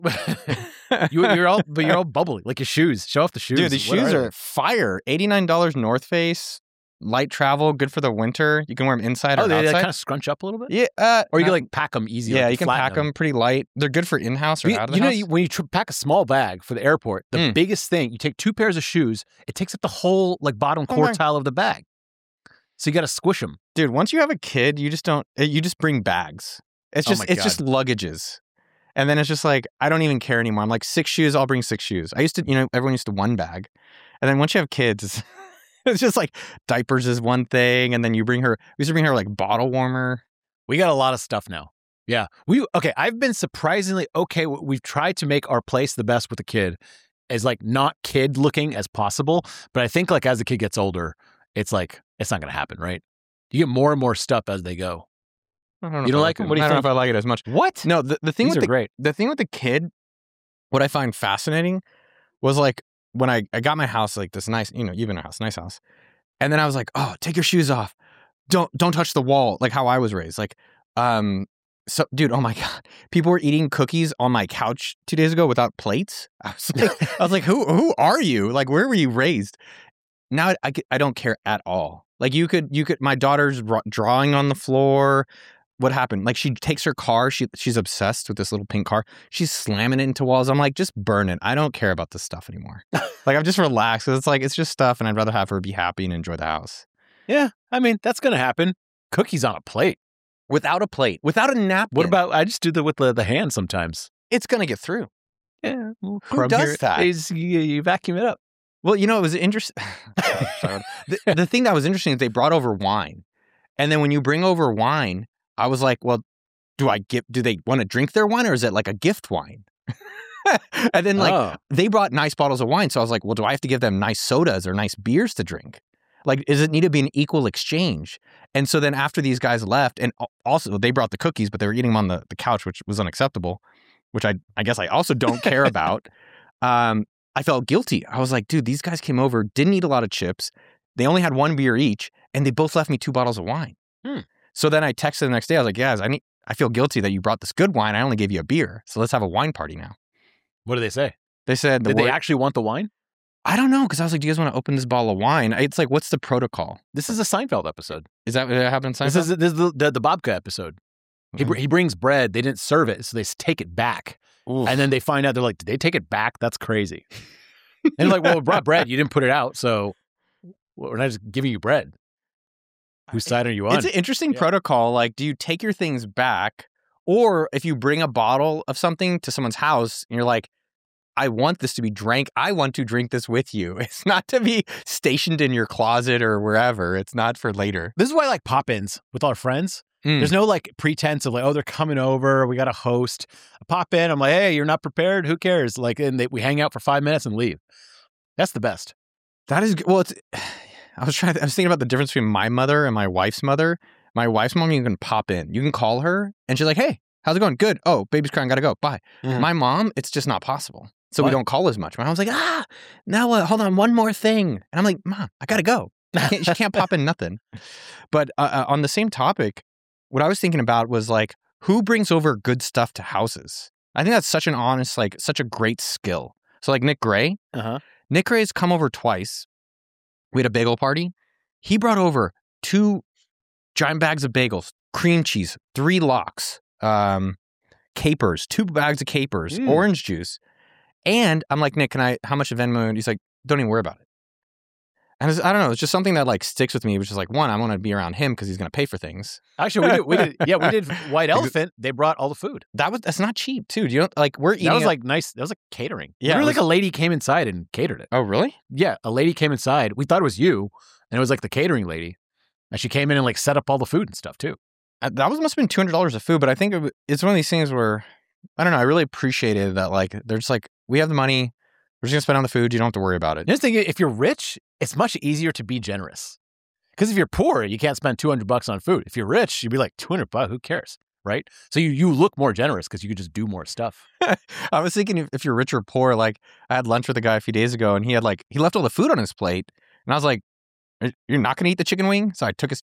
You're all bubbly, like your shoes. Show off the shoes. Dude, the shoes are fire. $89 North Face, light travel, good for the winter. You can wear them inside or outside. They kind of scrunch up a little bit? Yeah. Or you can like pack them easy. Yeah, like you can pack them pretty light. They're good for in-house or out of the house. When you pack a small bag for the airport, the biggest thing, you take 2 pairs of shoes, it takes up the whole like bottom quartile of the bag. So you got to squish them. Dude, once you have a kid, you just bring bags. It's just luggages. And then it's just like, I don't even care anymore. I'm like, 6 shoes, I'll bring 6 shoes. I used to, everyone used to one bag. And then once you have kids, it's just like diapers is one thing. And then we used to bring her like bottle warmer. We got a lot of stuff now. Yeah. I've been surprisingly okay. We've tried to make our place the best with the kid as like not kid looking as possible. But I think like as the kid gets older, it's like, it's not going to happen, right? You get more and more stuff as they go. I don't know. You don't like it? What do you think? I don't know if I like it as much. What? No, the thing These with are great. The thing with the kid, what I find fascinating was like when I got my house, like this nice, you've been a house, nice house. And then I was like, oh, take your shoes off. Don't touch the wall, like how I was raised. Like, so dude, oh my God. People were eating cookies on my couch 2 days ago without plates. I was like, who are you? Like, where were you raised? Now I don't care at all. Like you could, my daughter's drawing on the floor. What happened? Like she takes her car. She's obsessed with this little pink car. She's slamming it into walls. I'm like, just burn it. I don't care about this stuff anymore. Like I'm just relaxed. It's like, it's just stuff. And I'd rather have her be happy and enjoy the house. Yeah. I mean, that's going to happen. Cookies on a plate. Without a plate. Without a napkin. What about, I just do that with the hand sometimes. It's going to get through. Yeah. Who does that? You vacuum it up. Well, it was interesting. The thing that was interesting is they brought over wine. And then when you bring over wine, I was like, well, do they want to drink their wine or is it like a gift wine? And then they brought nice bottles of wine. So I was like, well, do I have to give them nice sodas or nice beers to drink? Like, does it need to be an equal exchange? And so then after these guys left, and also they brought the cookies, but they were eating them on the couch, which was unacceptable, which I guess I also don't care about. I felt guilty. I was like, dude, these guys came over, didn't eat a lot of chips. They only had 1 beer each, and they both left me 2 bottles of wine. So then I texted the next day. I was like, guys, I feel guilty that you brought this good wine. I only gave you a beer. So let's have a wine party now. What did they say? They said... Did they actually want the wine? I don't know, because I was like, do you guys want to open this bottle of wine? It's like, what's the protocol? This is a Seinfeld episode. Is that what happened in Seinfeld? This is the Babka episode. He brings bread. They didn't serve it, so they take it back. Oof. And then they find out, they're like, did they take it back? That's crazy. And they're like, well, we brought bread. You didn't put it out, so we're not just giving you bread. Whose side are you on? It's an interesting protocol. Like, do you take your things back? Or if you bring a bottle of something to someone's house and you're like, I want this to be drank. I want to drink this with you. It's not to be stationed in your closet or wherever. It's not for later. This is why I like pop-ins with our friends. There's no like pretense of like, oh, they're coming over. We got a host. I pop in. I'm like, hey, you're not prepared. Who cares? Like, and we hang out for 5 minutes and leave. That's the best. That is, well, I was thinking about the difference between my mother and my wife's mother. My wife's mom, you can pop in. You can call her and she's like, hey, how's it going? Good. Oh, baby's crying. Gotta go. Bye. My mom, it's just not possible. So we don't call as much. My mom's like, now hold on, one more thing. And I'm like, Mom, I gotta go. She can't pop in nothing. But on the same topic, what I was thinking about was like, who brings over good stuff to houses? I think that's such an honest, like such a great skill. So like Nick Gray. Nick Gray's come over twice. We had a bagel party. He brought over 2 giant bags of bagels, cream cheese, 3 lox, capers, 2 bags of capers, orange juice. And I'm like, Nick, how much of Venmo? And he's like, don't even worry about it. And I don't know. It's just something that like sticks with me, which is like, one, I want to be around him because he's going to pay for things. Actually, we did White Elephant. They brought all the food. That's not cheap too. You don't like we're eating. That was like nice. That was like catering. Yeah, like a lady came inside and catered it. Oh, really? Yeah, a lady came inside. We thought it was you, and it was like the catering lady, and she came in and like set up all the food and stuff too. That must have been $200 of food, but I think it's one of these things where I don't know. I really appreciated that. Like they're just like, we have the money. We're just gonna spend on the food. You don't have to worry about it. The thing, if you're rich, it's much easier to be generous. Because if you're poor, you can't spend $200 on food. If you're rich, you'd be like $200. Who cares, right? So you look more generous because you could just do more stuff. I was thinking if you're rich or poor, like I had lunch with a guy a few days ago, and he left all the food on his plate, and I was like, "You're not gonna eat the chicken wing?" So I took his chicken.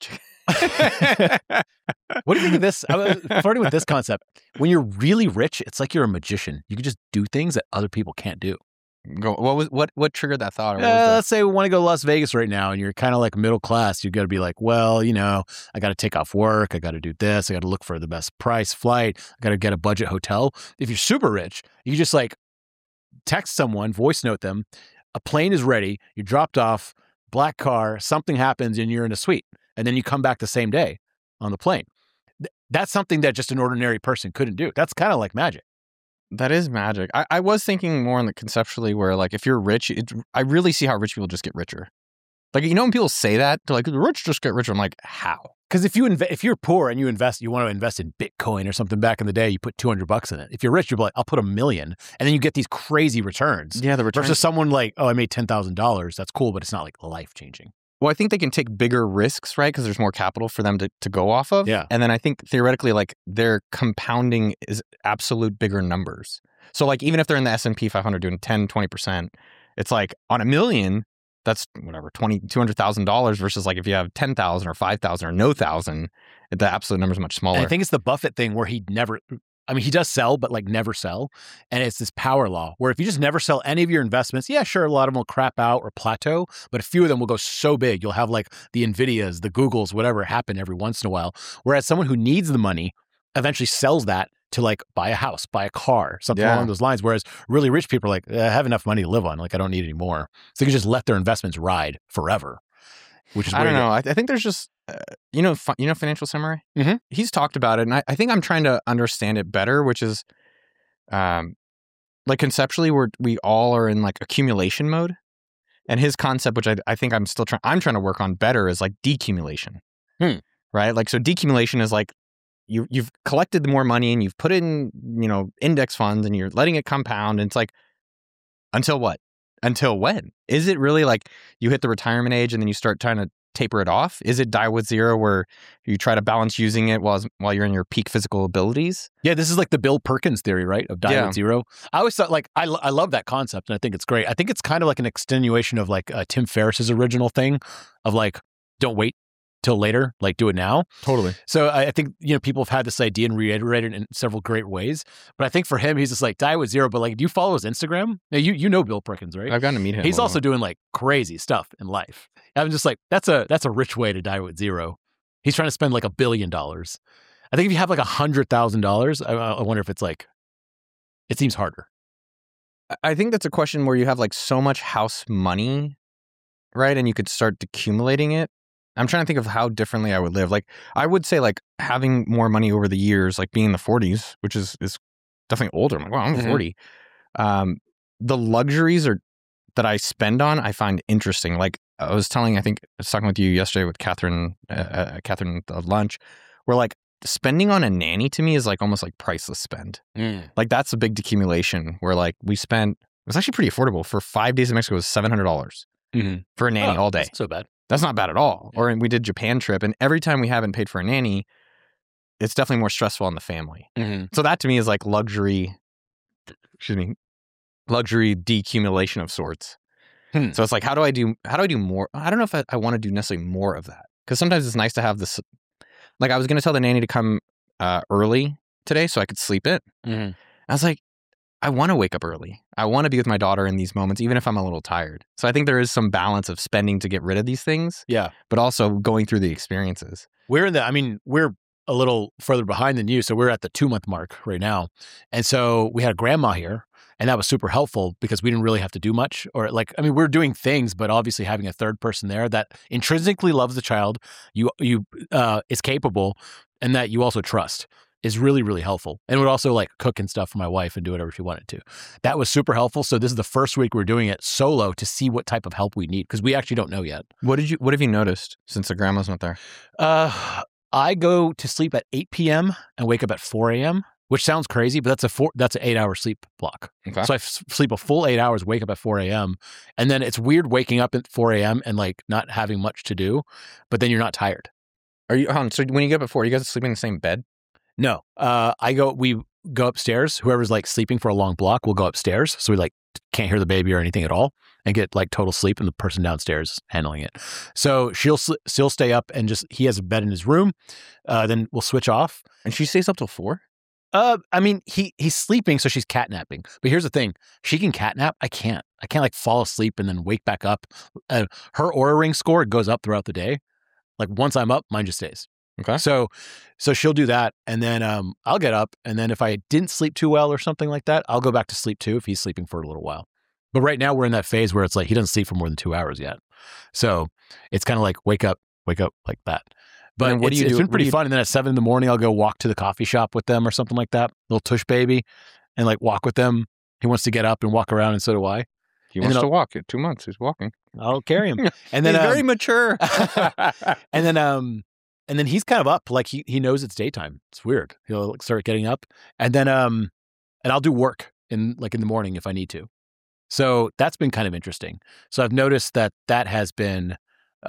What do you think of this? I was flirting with this concept. When you're really rich, it's like you're a magician. You can just do things that other people can't do. What triggered that thought? Or Let's say we want to go to Las Vegas right now, and you're kind of like middle class. You got to be like, well, I got to take off work. I got to do this. I got to look for the best price flight. I got to get a budget hotel. If you're super rich, you just like text someone, voice note them. A plane is ready. You dropped off, black car. Something happens, and you're in a suite, and then you come back the same day on the plane. That's something that just an ordinary person couldn't do. That's kind of like magic. That is magic. I was thinking more on the conceptually where, like, if you're rich, I really see how rich people just get richer. Like, when people say that, they're like, the rich just get richer. I'm like, how? Because if you're poor and you want to invest in Bitcoin or something back in the day, you put $200 in it. If you're rich, you're like, I'll put $1 million, and then you get these crazy returns. Yeah, the returns. Versus someone like, I made $10,000. That's cool, but it's not like life changing. Well, I think they can take bigger risks, right? Because there's more capital for them to go off of. Yeah. And then I think theoretically, like, their compounding is absolute bigger numbers. So, like, even if they're in the S&P 500 doing 10, 20%, it's like on $1 million, that's whatever, $200,000 versus like if you have 10,000 or 5,000 or no thousand, the absolute number is much smaller. And I think it's the Buffett thing where he does sell, but like never sell. And it's this power law where if you just never sell any of your investments, yeah, sure, a lot of them will crap out or plateau, but a few of them will go so big. You'll have like the NVIDIAs, the Googles, whatever happen every once in a while. Whereas someone who needs the money eventually sells that to like buy a house, buy a car, something along those lines. Whereas really rich people are like, I have enough money to live on. Like, I don't need any more. So they can just let their investments ride forever, which is I don't know. I think there's just, Financial Samurai? Mm-hmm. He's talked about it, and I think I'm trying to understand it better, which is, like, conceptually, we all are in like accumulation mode. And his concept, which I think I'm trying to work on better, is like decumulation. Right? Like, so decumulation is like, you've collected more money and you've put it in, index funds and you're letting it compound. And it's like, until what? Until when? Is it really like you hit the retirement age and then you start trying to taper it off? Is it die with zero where you try to balance using it while you're in your peak physical abilities? Yeah, this is like the Bill Perkins theory, right? Of die with zero. I always thought I love that concept and I think it's great. I think it's kind of like an extenuation of like Tim Ferriss's original thing of like, don't wait till later, like do it now. Totally. So I think, people have had this idea and reiterated it in several great ways. But I think for him, he's just like, die with zero. But like, do you follow his Instagram? Now, you know Bill Perkins, right? I've gotten to meet him. He's also doing like crazy stuff in life. I'm just like, that's a rich way to die with zero. He's trying to spend like $1 billion. I think if you have like $100,000, I wonder if it's like, it seems harder. I think that's a question where you have like so much house money, right? And you could start accumulating it. I'm trying to think of how differently I would live. Like, I would say like having more money over the years, like being in the 40s, which is definitely older. I'm like, wow, I'm 40. The luxuries that I spend on, I find interesting. Like I was talking with you yesterday with Catherine at lunch, where like spending on a nanny to me is like almost like priceless spend. Like that's a big decumulation where like it was actually pretty affordable. For 5 days in Mexico, it was $700 for a nanny all day. That's not so bad. That's not bad at all. Or we did Japan trip, and every time we haven't paid for a nanny, it's definitely more stressful on the family. So that to me is like luxury decumulation of sorts. So it's like, how do I do more? I don't know if I want to do necessarily more of that, because sometimes it's nice to have this. Like, I was going to tell the nanny to come early today so I could sleep it. I was like, I want to wake up early. I want to be with my daughter in these moments, even if I'm a little tired. So I think there is some balance of spending to get rid of these things. Yeah. But also going through the experiences. We're a little further behind than you. So we're at the 2-month mark right now. And so we had a grandma here, and that was super helpful because we didn't really have to do much. Or we're doing things, but obviously having a third person there that intrinsically loves the child, you is capable, and that you also trust is really, really helpful. And would also like cook and stuff for my wife and do whatever she wanted to. That was super helpful. So this is the first week we're doing it solo to see what type of help we need, because we actually don't know yet. What have you noticed since the grandma's not there? I go to sleep at 8 p.m. and wake up at 4 a.m., which sounds crazy, but that's an 8-hour sleep block. Okay. So I sleep a full 8 hours, wake up at 4 a.m. And then it's weird waking up at 4 a.m. and like not having much to do, but then you're not tired. So when you get up at 4, you guys sleeping in the same bed? No, go upstairs. Whoever's like sleeping for a long block will go upstairs. So we like can't hear the baby or anything at all and get like total sleep, and the person downstairs handling it. So she'll stay up and he has a bed in his room. Then we'll switch off. And she stays up till 4? I mean, he's sleeping, so she's catnapping. But here's the thing. She can catnap. I can't like fall asleep and then wake back up. Her Oura Ring score goes up throughout the day. Like once I'm up, mine just stays. Okay. So she'll do that. And then I'll get up. And then if I didn't sleep too well or something like that, I'll go back to sleep too if he's sleeping for a little while. But right now we're in that phase where it's like he doesn't sleep for more than 2 hours yet. So it's kind of like wake up like that. But what do you do? It's been pretty fun. And then at 7 a.m, I'll go walk to the coffee shop with them or something like that. Little tush baby, and like walk with them. He wants to get up and walk around, and so do I. He wants to walk. At 2 months, he's walking. I'll carry him. And then he's very mature. and then he's kind of up. Like he knows it's daytime. It's weird. He'll start getting up, and then and I'll do work in the morning if I need to. So that's been kind of interesting. So I've noticed that has been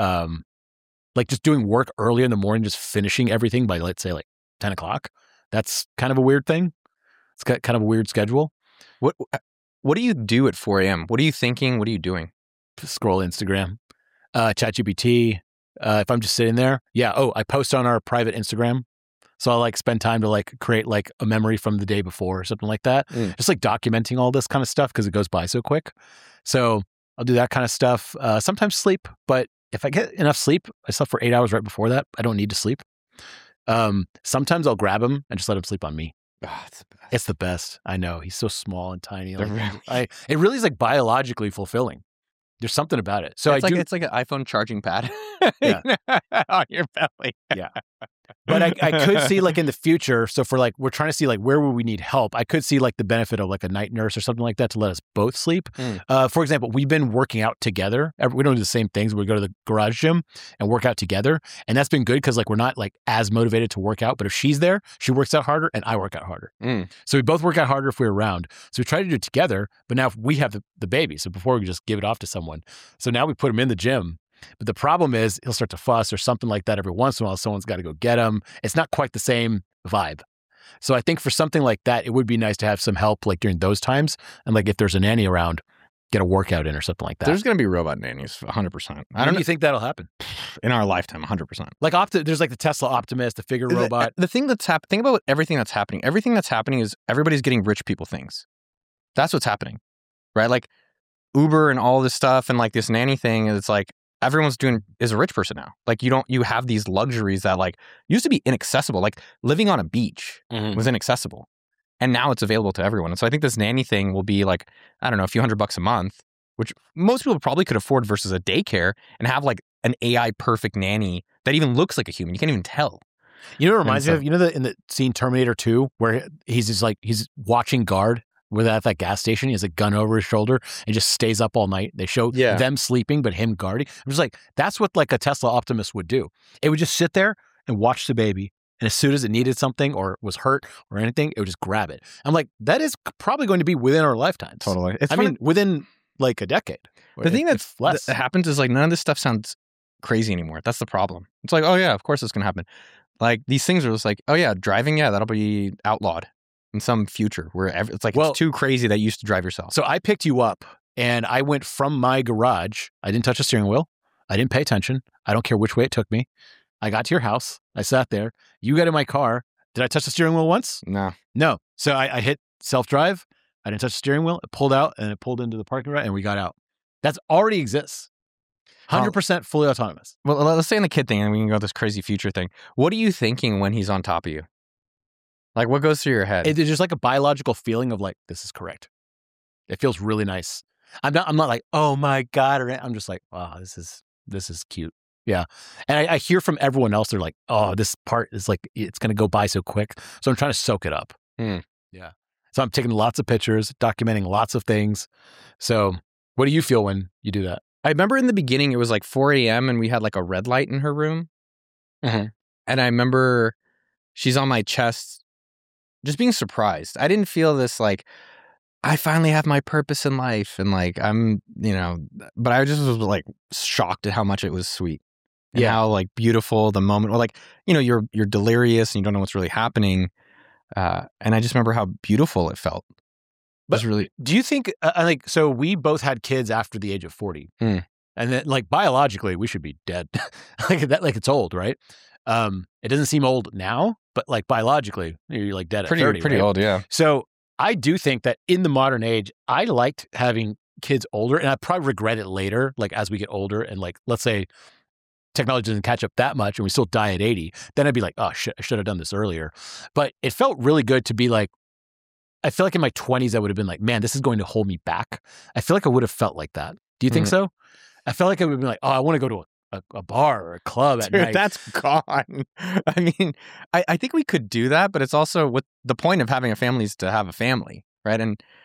like just doing work early in the morning, just finishing everything by, let's say, like 10 o'clock. That's kind of a weird thing. It's got kind of a weird schedule. What do you do at 4 a.m.? What are you thinking? What are you doing? Scroll Instagram, ChatGPT. If I'm just sitting there, I post on our private Instagram. So I'll like spend time to like create like a memory from the day before or something like that. Just like documenting all this kind of stuff because it goes by so quick. So I'll do that kind of stuff. Sometimes sleep, but if I get enough sleep, I slept for 8 hours right before that. I don't need to sleep. Sometimes I'll grab him and just let him sleep on me. Oh, it's the best. It's the best. I know. He's so small and tiny. Like, it really is like biologically fulfilling. There's something about it. So it's like an iPhone charging pad on your belly. Yeah. But I could see like in the future, so for like, we're trying to see like where would we need help? I could see like the benefit of like a night nurse or something like that to let us both sleep. For example, we've been working out together. We don't do the same things. We go to the garage gym and work out together. And that's been good because like we're not like as motivated to work out. But if she's there, she works out harder and I work out harder. So we both work out harder if we're around. So we try to do it together. But now we have the baby. So before we just give it off to someone. So now we put him in the gym. But the problem is he'll start to fuss or something like that every once in a while. Someone's got to go get him. It's not quite the same vibe. So I think for something like that, it would be nice to have some help like during those times. And like if there's a nanny around, get a workout in or something like that. There's going to be robot nannies, 100%. When do you think that'll happen? In our lifetime, 100%. Like there's like the Tesla Optimus, the Figure robot. The thing that's happening, think about everything that's happening. Everything that's happening is everybody's getting rich people things. That's what's happening, right? Like Uber and all this stuff and like this nanny thing, it's like, everyone's is a rich person now. Like you have these luxuries that like used to be inaccessible. Like living on a beach was inaccessible. And now it's available to everyone. And so I think this nanny thing will be like, I don't know, a few $100 a month, which most people probably could afford versus a daycare and have like an AI perfect nanny that even looks like a human. You can't even tell. You know what it reminds me of? You know in the scene Terminator 2 where he's watching guard at that gas station, he has a gun over his shoulder and just stays up all night. They show them sleeping, but him guarding. I'm just like, that's what like a Tesla Optimus would do. It would just sit there and watch the baby. And as soon as it needed something or was hurt or anything, it would just grab it. I'm like, that is probably going to be within our lifetimes. Totally. Within like a decade. The thing that happens is like none of this stuff sounds crazy anymore. That's the problem. It's like, oh yeah, of course it's going to happen. Like these things are just like, oh yeah, driving, that'll be outlawed in some future where it's like, it's too crazy that you used to drive yourself. So I picked you up and I went from my garage. I didn't touch the steering wheel. I didn't pay attention. I don't care which way it took me. I got to your house. I sat there. You got in my car. Did I touch the steering wheel once? No. So I hit self-drive. I didn't touch the steering wheel. It pulled out and it pulled into the parking lot and we got out. That's already exists. 100% fully autonomous. Well, let's stay on the kid thing and we can go this crazy future thing. What are you thinking when he's on top of you? Like, what goes through your head? It's just like a biological feeling of like, this is correct. It feels really nice. I'm not like, oh my God. I'm just like, wow, this is cute. Yeah. And I hear from everyone else, they're like, oh, this part is like, it's going to go by so quick. So I'm trying to soak it up. Yeah. So I'm taking lots of pictures, documenting lots of things. So what do you feel when you do that? I remember in the beginning, it was like 4 a.m. and we had like a red light in her room. And I remember she's on my chest, just being surprised. I didn't feel this like, I finally have my purpose in life. And like, I'm, but I just was like shocked at how much it was sweet. And how like beautiful the moment, or like, you're delirious and you don't know what's really happening. And I just remember how beautiful it felt. But really, do you think so we both had kids after the age of 40. Hmm. And then like biologically we should be dead. like it's old, right? It doesn't seem old now, but like biologically you're like dead at 30, pretty right? old, yeah. So I do think that in the modern age, I liked having kids older, and I probably regret it later, like as we get older and like, let's say technology doesn't catch up that much and we still die at 80, then I'd be like, oh shit, I should have done this earlier. But it felt really good to be like, I feel like in my 20s, I would have been like, man, this is going to hold me back. I feel like I would have felt like that. Do you think so? I felt like I would have been like, oh, I want to go to a bar or a club at night. That's gone. I mean, I think we could do that, but it's also what the point of having a family is to have a family, right?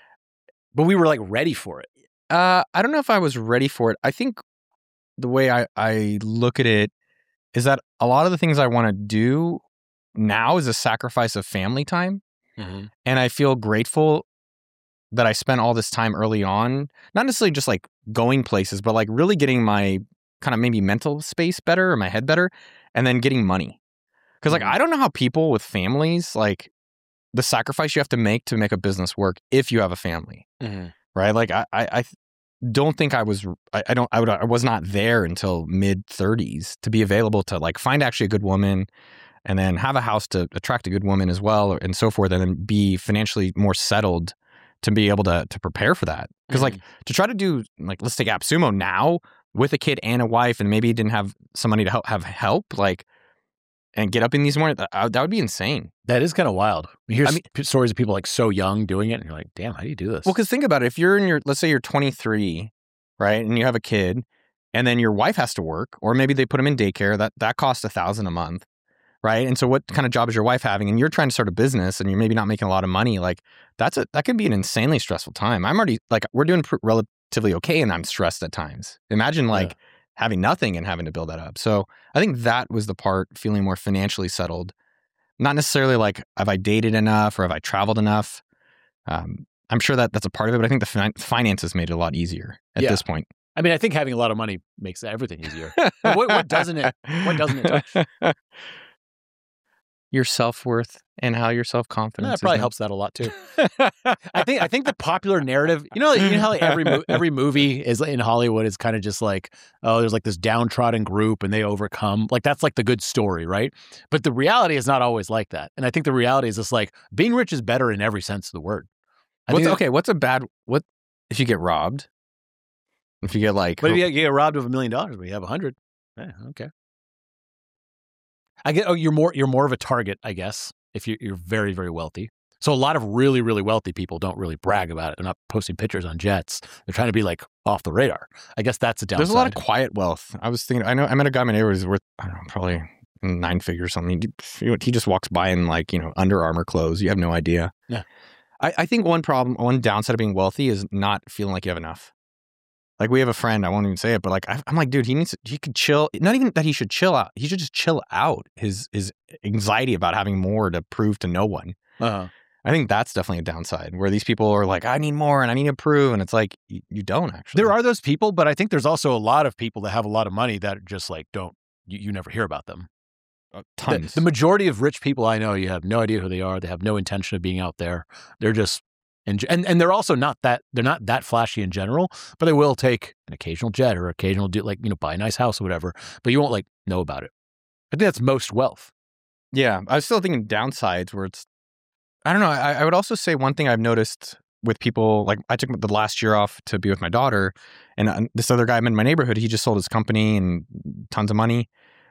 But we were like ready for it. I don't know if I was ready for it. I think the way I look at it is that a lot of the things I want to do now is a sacrifice of family time. Mm-hmm. And I feel grateful that I spent all this time early on, not necessarily just like going places, but like really getting my kind of maybe mental space better or my head better, and then getting money. Because like, I don't know how people with families, like the sacrifice you have to make a business work if you have a family, right? Like I don't think I was not there until mid 30s to be available to like find actually a good woman and then have a house to attract a good woman as well, and so forth, and then be financially more settled to be able to prepare for that. Because like to try to do like, let's take AppSumo now with a kid and a wife, and maybe didn't have somebody to help like, and get up in these mornings, that would be insane. That is kind of wild. You hear stories of people like so young doing it, and you're like, damn, how do you do this? Well, because think about it. If you're let's say you're 23, right, and you have a kid, and then your wife has to work, or maybe they put them in daycare, that costs $1,000 a month. Right. And so what kind of job is your wife having? And you're trying to start a business and you're maybe not making a lot of money. Like that can be an insanely stressful time. I'm already like, we're doing relatively okay, and I'm stressed at times. Imagine like having nothing and having to build that up. So I think that was the part, feeling more financially settled. Not necessarily like, have I dated enough or have I traveled enough? I'm sure that's a part of it, but I think the finances made it a lot easier at this point. I mean, I think having a lot of money makes everything easier. What doesn't it? What doesn't it touch? Your self-worth and how your self-confidence. That probably helps that a lot too. I think the popular narrative, you know how like every movie is in Hollywood is kind of just like, oh, there's like this downtrodden group and they overcome. Like that's like the good story, right? But the reality is not always like that. And I think the reality is just like being rich is better in every sense of the word. What if you get robbed? If you get like, what if you get robbed of $1 million, but you have 100? Yeah, okay. You're more of a target, I guess, if you're very, very wealthy. So a lot of really, really wealthy people don't really brag about it. They're not posting pictures on jets. They're trying to be like off the radar. I guess that's a downside. There's a lot of quiet wealth. I was thinking, I met a guy in my neighborhood who's worth, I don't know, probably 9 figures or something. He just walks by in like, Under Armour clothes. You have no idea. Yeah. I think one downside of being wealthy is not feeling like you have enough. Like we have a friend, I won't even say it, but like I'm like, dude, he could chill. Not even that he should chill out. He should just chill out his anxiety about having more to prove to no one. I think that's definitely a downside where these people are like, I need more and I need to prove, and it's like you don't actually. There are those people, but I think there's also a lot of people that have a lot of money that just like don't. You never hear about them. Tons. The majority of rich people I know, you have no idea who they are. They have no intention of being out there. They're just. And they're also not that flashy in general, but they will take an occasional jet or occasional buy a nice house or whatever, but you won't like know about it. I think that's most wealth. Yeah. I was still thinking downsides where it's, I don't know. I would also say one thing I've noticed with people, like I took the last year off to be with my daughter, and this other guy in my neighborhood, he just sold his company and tons of money.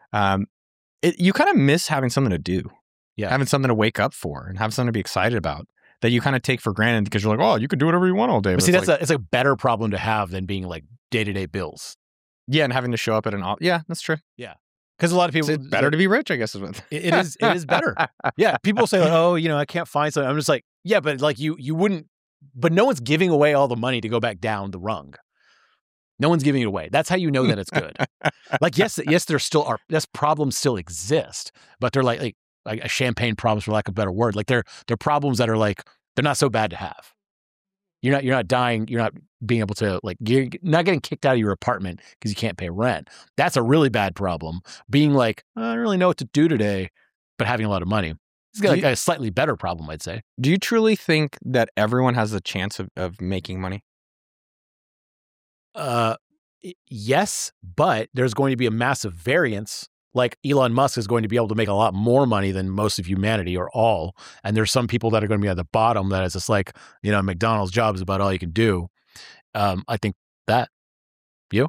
You kind of miss having something to do. Yeah. Having something to wake up for and have something to be excited about. That you kind of take for granted because you're like, oh, you could do whatever you want all day. But see, it's a better problem to have than being like day-to-day bills. Yeah, and having to show up at yeah, that's true. Yeah, because a lot of people, it's better to be rich, I guess. It is better. Yeah, people say, like, oh, I can't find something. I'm just like, yeah, but like you wouldn't. But no one's giving away all the money to go back down the rung. No one's giving it away. That's how you know that it's good. Like yes, problems still exist, but they're like a champagne problems, for lack of a better word. Like they're problems that are like, they're not so bad to have. You're not dying. You're not being able to you're not getting kicked out of your apartment because you can't pay rent. That's a really bad problem. Being like, I don't really know what to do today, but having a lot of money. He's got like a slightly better problem, I'd say. Do you truly think that everyone has a chance of making money? Yes, but there's going to be a massive variance. Like Elon Musk is going to be able to make a lot more money than most of humanity or all. And there's some people that are going to be at the bottom that is just like, McDonald's job is about all you can do. I think that. You?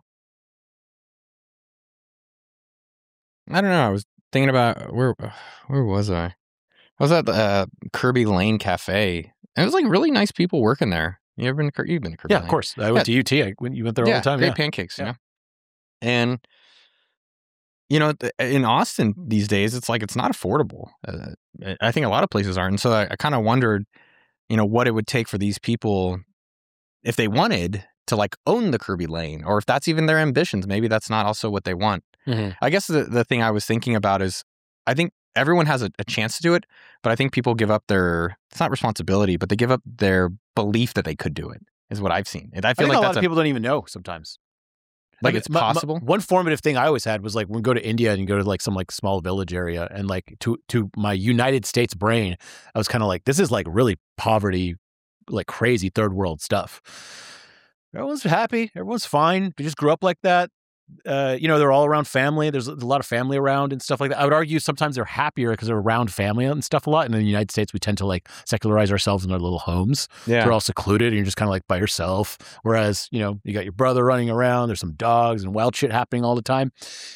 I don't know. I was thinking about where was I? I was at the Kirby Lane Cafe. And it was like really nice people working there. You ever been to You've been to Kirby Lane? Yeah, of course. I went to UT. You went there all the time. Great pancakes, And, in Austin these days, it's like it's not affordable. I think a lot of places aren't. And so I kind of wondered, what it would take for these people if they wanted to like own the Kirby Lane, or if that's even their ambitions. Maybe that's not also what they want. Mm-hmm. I guess the thing I was thinking about is I think everyone has a chance to do it, but I think people give up it's not responsibility, but they give up their belief that they could do it, is what I've seen. And I feel like a lot of people don't even know sometimes. Like it's possible. One formative thing I always had was like when we go to India and you go to like some like small village area, and like to my United States brain, I was kind of like, this is like really poverty, like crazy third world stuff. Everyone's happy. Everyone's fine. They just grew up like that. They're all around family. There's a lot of family around and stuff like that. I would argue sometimes they're happier because they're around family and stuff a lot. And in the United States, we tend to like secularize ourselves in our little homes. Yeah. We're all secluded and you're just kind of like by yourself. Whereas, you got your brother running around. There's some dogs and wild shit happening all the time.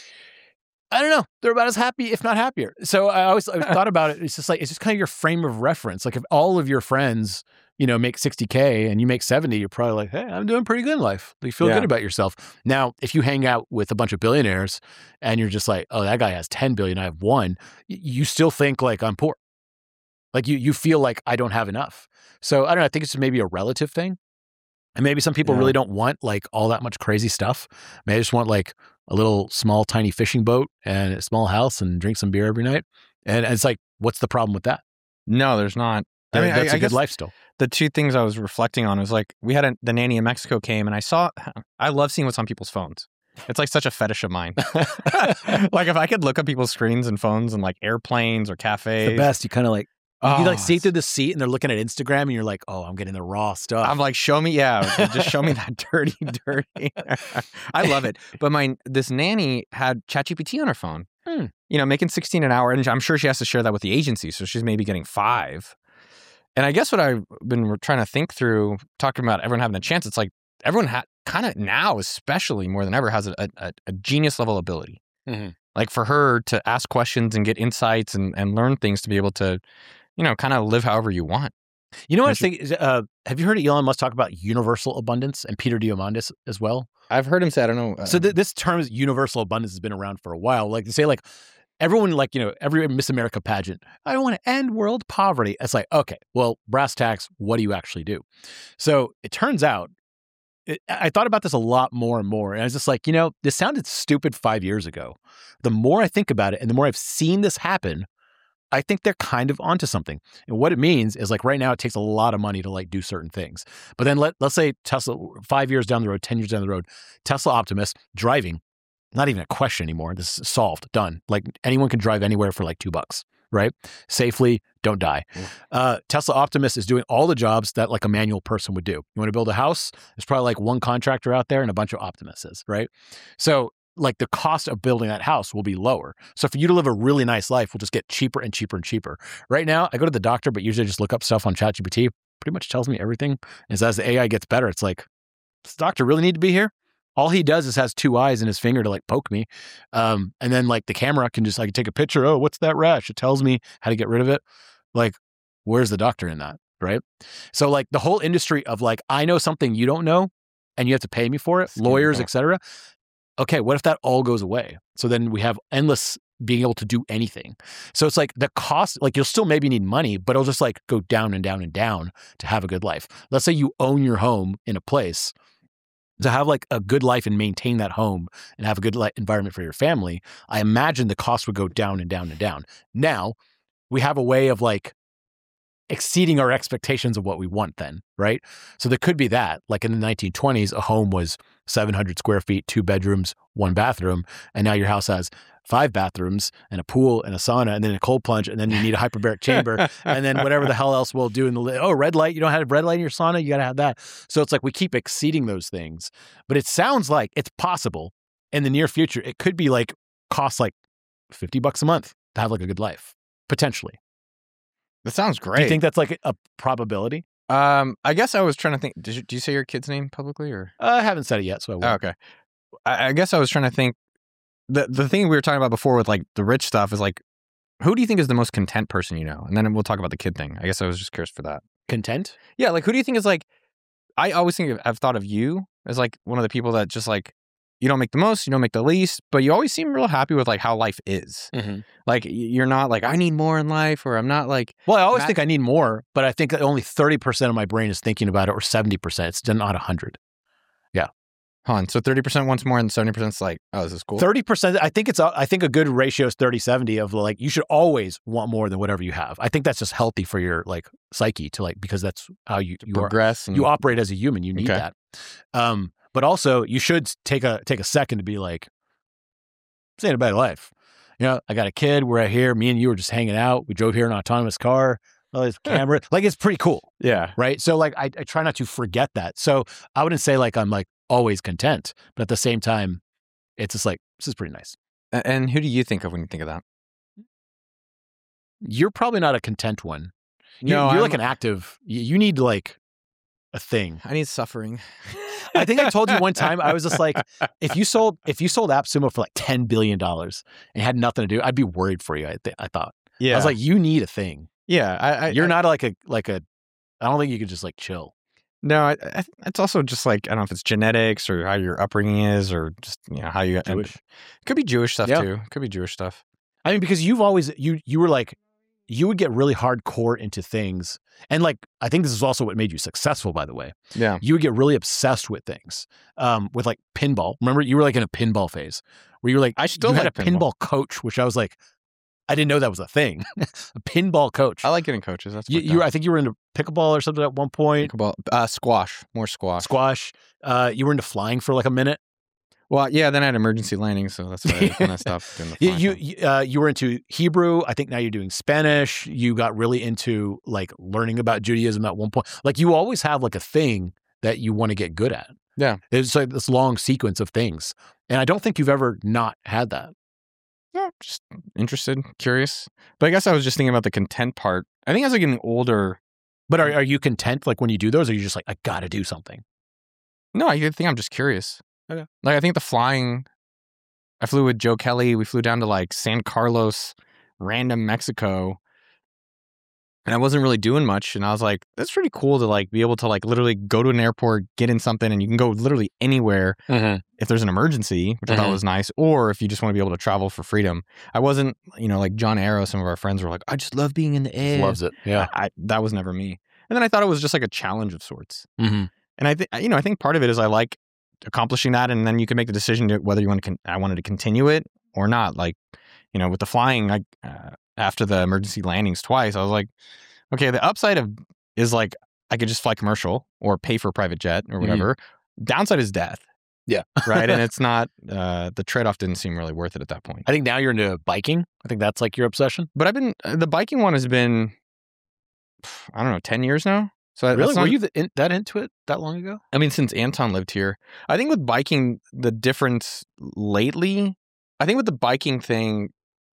I don't know. They're about as happy, if not happier. So I thought about it. It's just kind of your frame of reference. Like if all of your friends, make 60K and you make 70, you're probably like, hey, I'm doing pretty good in life. You feel good about yourself. Now, if you hang out with a bunch of billionaires and you're just like, oh, that guy has 10 billion, I have 1, you still think like I'm poor. Like you feel like I don't have enough. So I don't know. I think it's maybe a relative thing. And maybe some people really don't want like all that much crazy stuff. Maybe they just want like a little small, tiny fishing boat and a small house and drink some beer every night. And it's like, what's the problem with that? No, there's not. That's a good life still. The two things I was reflecting on was like, we had the nanny in Mexico came and I love seeing what's on people's phones. It's like such a fetish of mine. Like if I could look at people's screens and phones and like airplanes or cafes. It's the best. You kind of like, you like see through the seat and they're looking at Instagram and you're like, oh, I'm getting the raw stuff. I'm like, just show me that dirty. I love it. But this nanny had ChatGPT on her phone, making $16 an hour. And I'm sure she has to share that with the agency. So she's maybe getting $5. And I guess what I've been trying to think through, talking about everyone having a chance, it's like everyone kind of now, especially more than ever, has a genius level ability. Mm-hmm. Like for her to ask questions and get insights and learn things to be able to, kind of live however you want. You know what I think? Have you heard Elon Musk talk about universal abundance and Peter Diamandis as well? I've heard him say, I don't know. So this term universal abundance has been around for a while. Like they say, like everyone, like, every Miss America pageant, I want to end world poverty. It's like, okay, well, brass tacks, what do you actually do? So it turns out, I thought about this a lot more and more. And I was just like, this sounded stupid 5 years ago. The more I think about it and the more I've seen this happen, I think they're kind of onto something. And what it means is like right now it takes a lot of money to like do certain things. But then let's say Tesla, 5 years down the road, 10 years down the road, Tesla Optimus driving, not even a question anymore. This is solved, done. Like anyone can drive anywhere for like $2, right? Safely, don't die. Tesla Optimus is doing all the jobs that like a manual person would do. You want to build a house? There's probably like one contractor out there and a bunch of Optimuses, right? So like the cost of building that house will be lower. So for you to live a really nice life will just get cheaper and cheaper and cheaper. Right now, I go to the doctor, but usually I just look up stuff on ChatGPT. Pretty much tells me everything. And as the AI gets better, it's like, does the doctor really need to be here? All he does is has 2 eyes in his finger to like poke me. And then like the camera can just like take a picture. Oh, what's that rash? It tells me how to get rid of it. Like, where's the doctor in that? Right. So like the whole industry of like, I know something you don't know and you have to pay me for it, lawyers, etc. Okay, what if that all goes away? So then we have endless being able to do anything. So it's like the cost, like you'll still maybe need money, but it'll just like go down and down and down to have a good life. Let's say you own your home in a place. To have like a good life and maintain that home and have a good environment for your family, I imagine the cost would go down and down and down. Now we have a way of like exceeding our expectations of what we want then, right? So there could be that, like in the 1920s, a home was 700 square feet, 2 bedrooms, 1 bathroom. And now your house has 5 bathrooms and a pool and a sauna and then a cold plunge and then you need a hyperbaric chamber and then whatever the hell else we'll do in the red light. You don't have red light in your sauna. You got to have that. So it's like we keep exceeding those things, but it sounds like it's possible in the near future. It could be like cost like $50 a month to have like a good life potentially. That sounds great. Do you think that's like a probability? I guess I was trying to think. Do you say your kid's name publicly or? I haven't said it yet, so I will. Oh, okay. I guess I was trying to think. The thing we were talking about before with like the rich stuff is like, who do you think is the most content person you know? And then we'll talk about the kid thing. I guess I was just curious for that. Content? Yeah, like who do you think is like? I always I've thought of you as like one of the people that just like you don't make the most, you don't make the least, but you always seem real happy with like how life is. Mm-hmm. Like you're not like I need more in life, or I'm not like. Well, I always think I need more, but I think that only 30% of my brain is thinking about it, or 70%. It's not 100. Yeah. So 30% wants more, and 70% is like, oh, this is cool. 30%. I think a good ratio is 30-70 of like you should always want more than whatever you have. I think that's just healthy for your like psyche to like because that's how you progress. You operate as a human. You need that. But also you should take a second to be like, this ain't a better life. You know, I got a kid. We're out here. Me and you were just hanging out. We drove here in an autonomous car. Oh, there's a camera. Like it's pretty cool. Yeah. Right. So like I try not to forget that. So I wouldn't say like I'm like always content, but at the same time, it's just like this is pretty nice. And who do you think of when you think of that? You're probably not a content one. No, you're like an active. You need like a thing. I need suffering. I think I told you one time, I was just like, if you sold AppSumo for like $10 billion and had nothing to do, I'd be worried for you. I thought. Yeah. I was like, you need a thing. Yeah. You're not like a. I don't think you could just like chill. No, it's also just like I don't know if it's genetics or how your upbringing is or just how you Jewish. It could be Jewish stuff too. It could be Jewish stuff. I mean, because you've always you were like you would get really hardcore into things, and like I think this is also what made you successful. By the way, yeah, you would get really obsessed with things, with like pinball. Remember, you were like in a pinball phase where you were like you had a pinball coach, which I was like. I didn't know that was a thing. A pinball coach. I like getting coaches. That's I think you were into pickleball or something at one point. Pickleball, squash, more squash. Squash. You were into flying for like a minute. Well, yeah. Then I had emergency landing, so that's why I stopped doing the flying. You were into Hebrew. I think now you're doing Spanish. You got really into like learning about Judaism at one point. Like you always have like a thing that you want to get good at. Yeah. It's like this long sequence of things, and I don't think you've ever not had that. Yeah, just interested, curious. But I guess I was just thinking about the content part. I think as I'm getting older. But are you content like when you do those, or are you just like, I got to do something? No, I think I'm just curious. Okay. Like I think the flying, I flew with Joe Kelly. We flew down to like San Carlos, random Mexico. And I wasn't really doing much. And I was like, that's pretty cool to like be able to like literally go to an airport, get in something, and you can go literally anywhere if there's an emergency, which I thought was nice. Or if you just want to be able to travel for freedom. I wasn't, like John Arrow, some of our friends were like, I just love being in the air. Loves it. Yeah. That was never me. And then I thought it was just like a challenge of sorts. Mm-hmm. And I think part of it is I like accomplishing that. And then you can make the decision to whether you want to, I wanted to continue it or not. Like, with the flying, after the emergency landings twice, I was like, okay, the upside is like I could just fly commercial or pay for a private jet or whatever. Downside is death. Yeah. Right. And it's not, the trade-off didn't seem really worth it at that point. I think now you're into biking. I think that's like your obsession. But the biking one has been, I don't know, 10 years now. So really? Were you that into it that long ago? I mean, since Anton lived here. I think with biking, the difference lately, I think with the biking thing,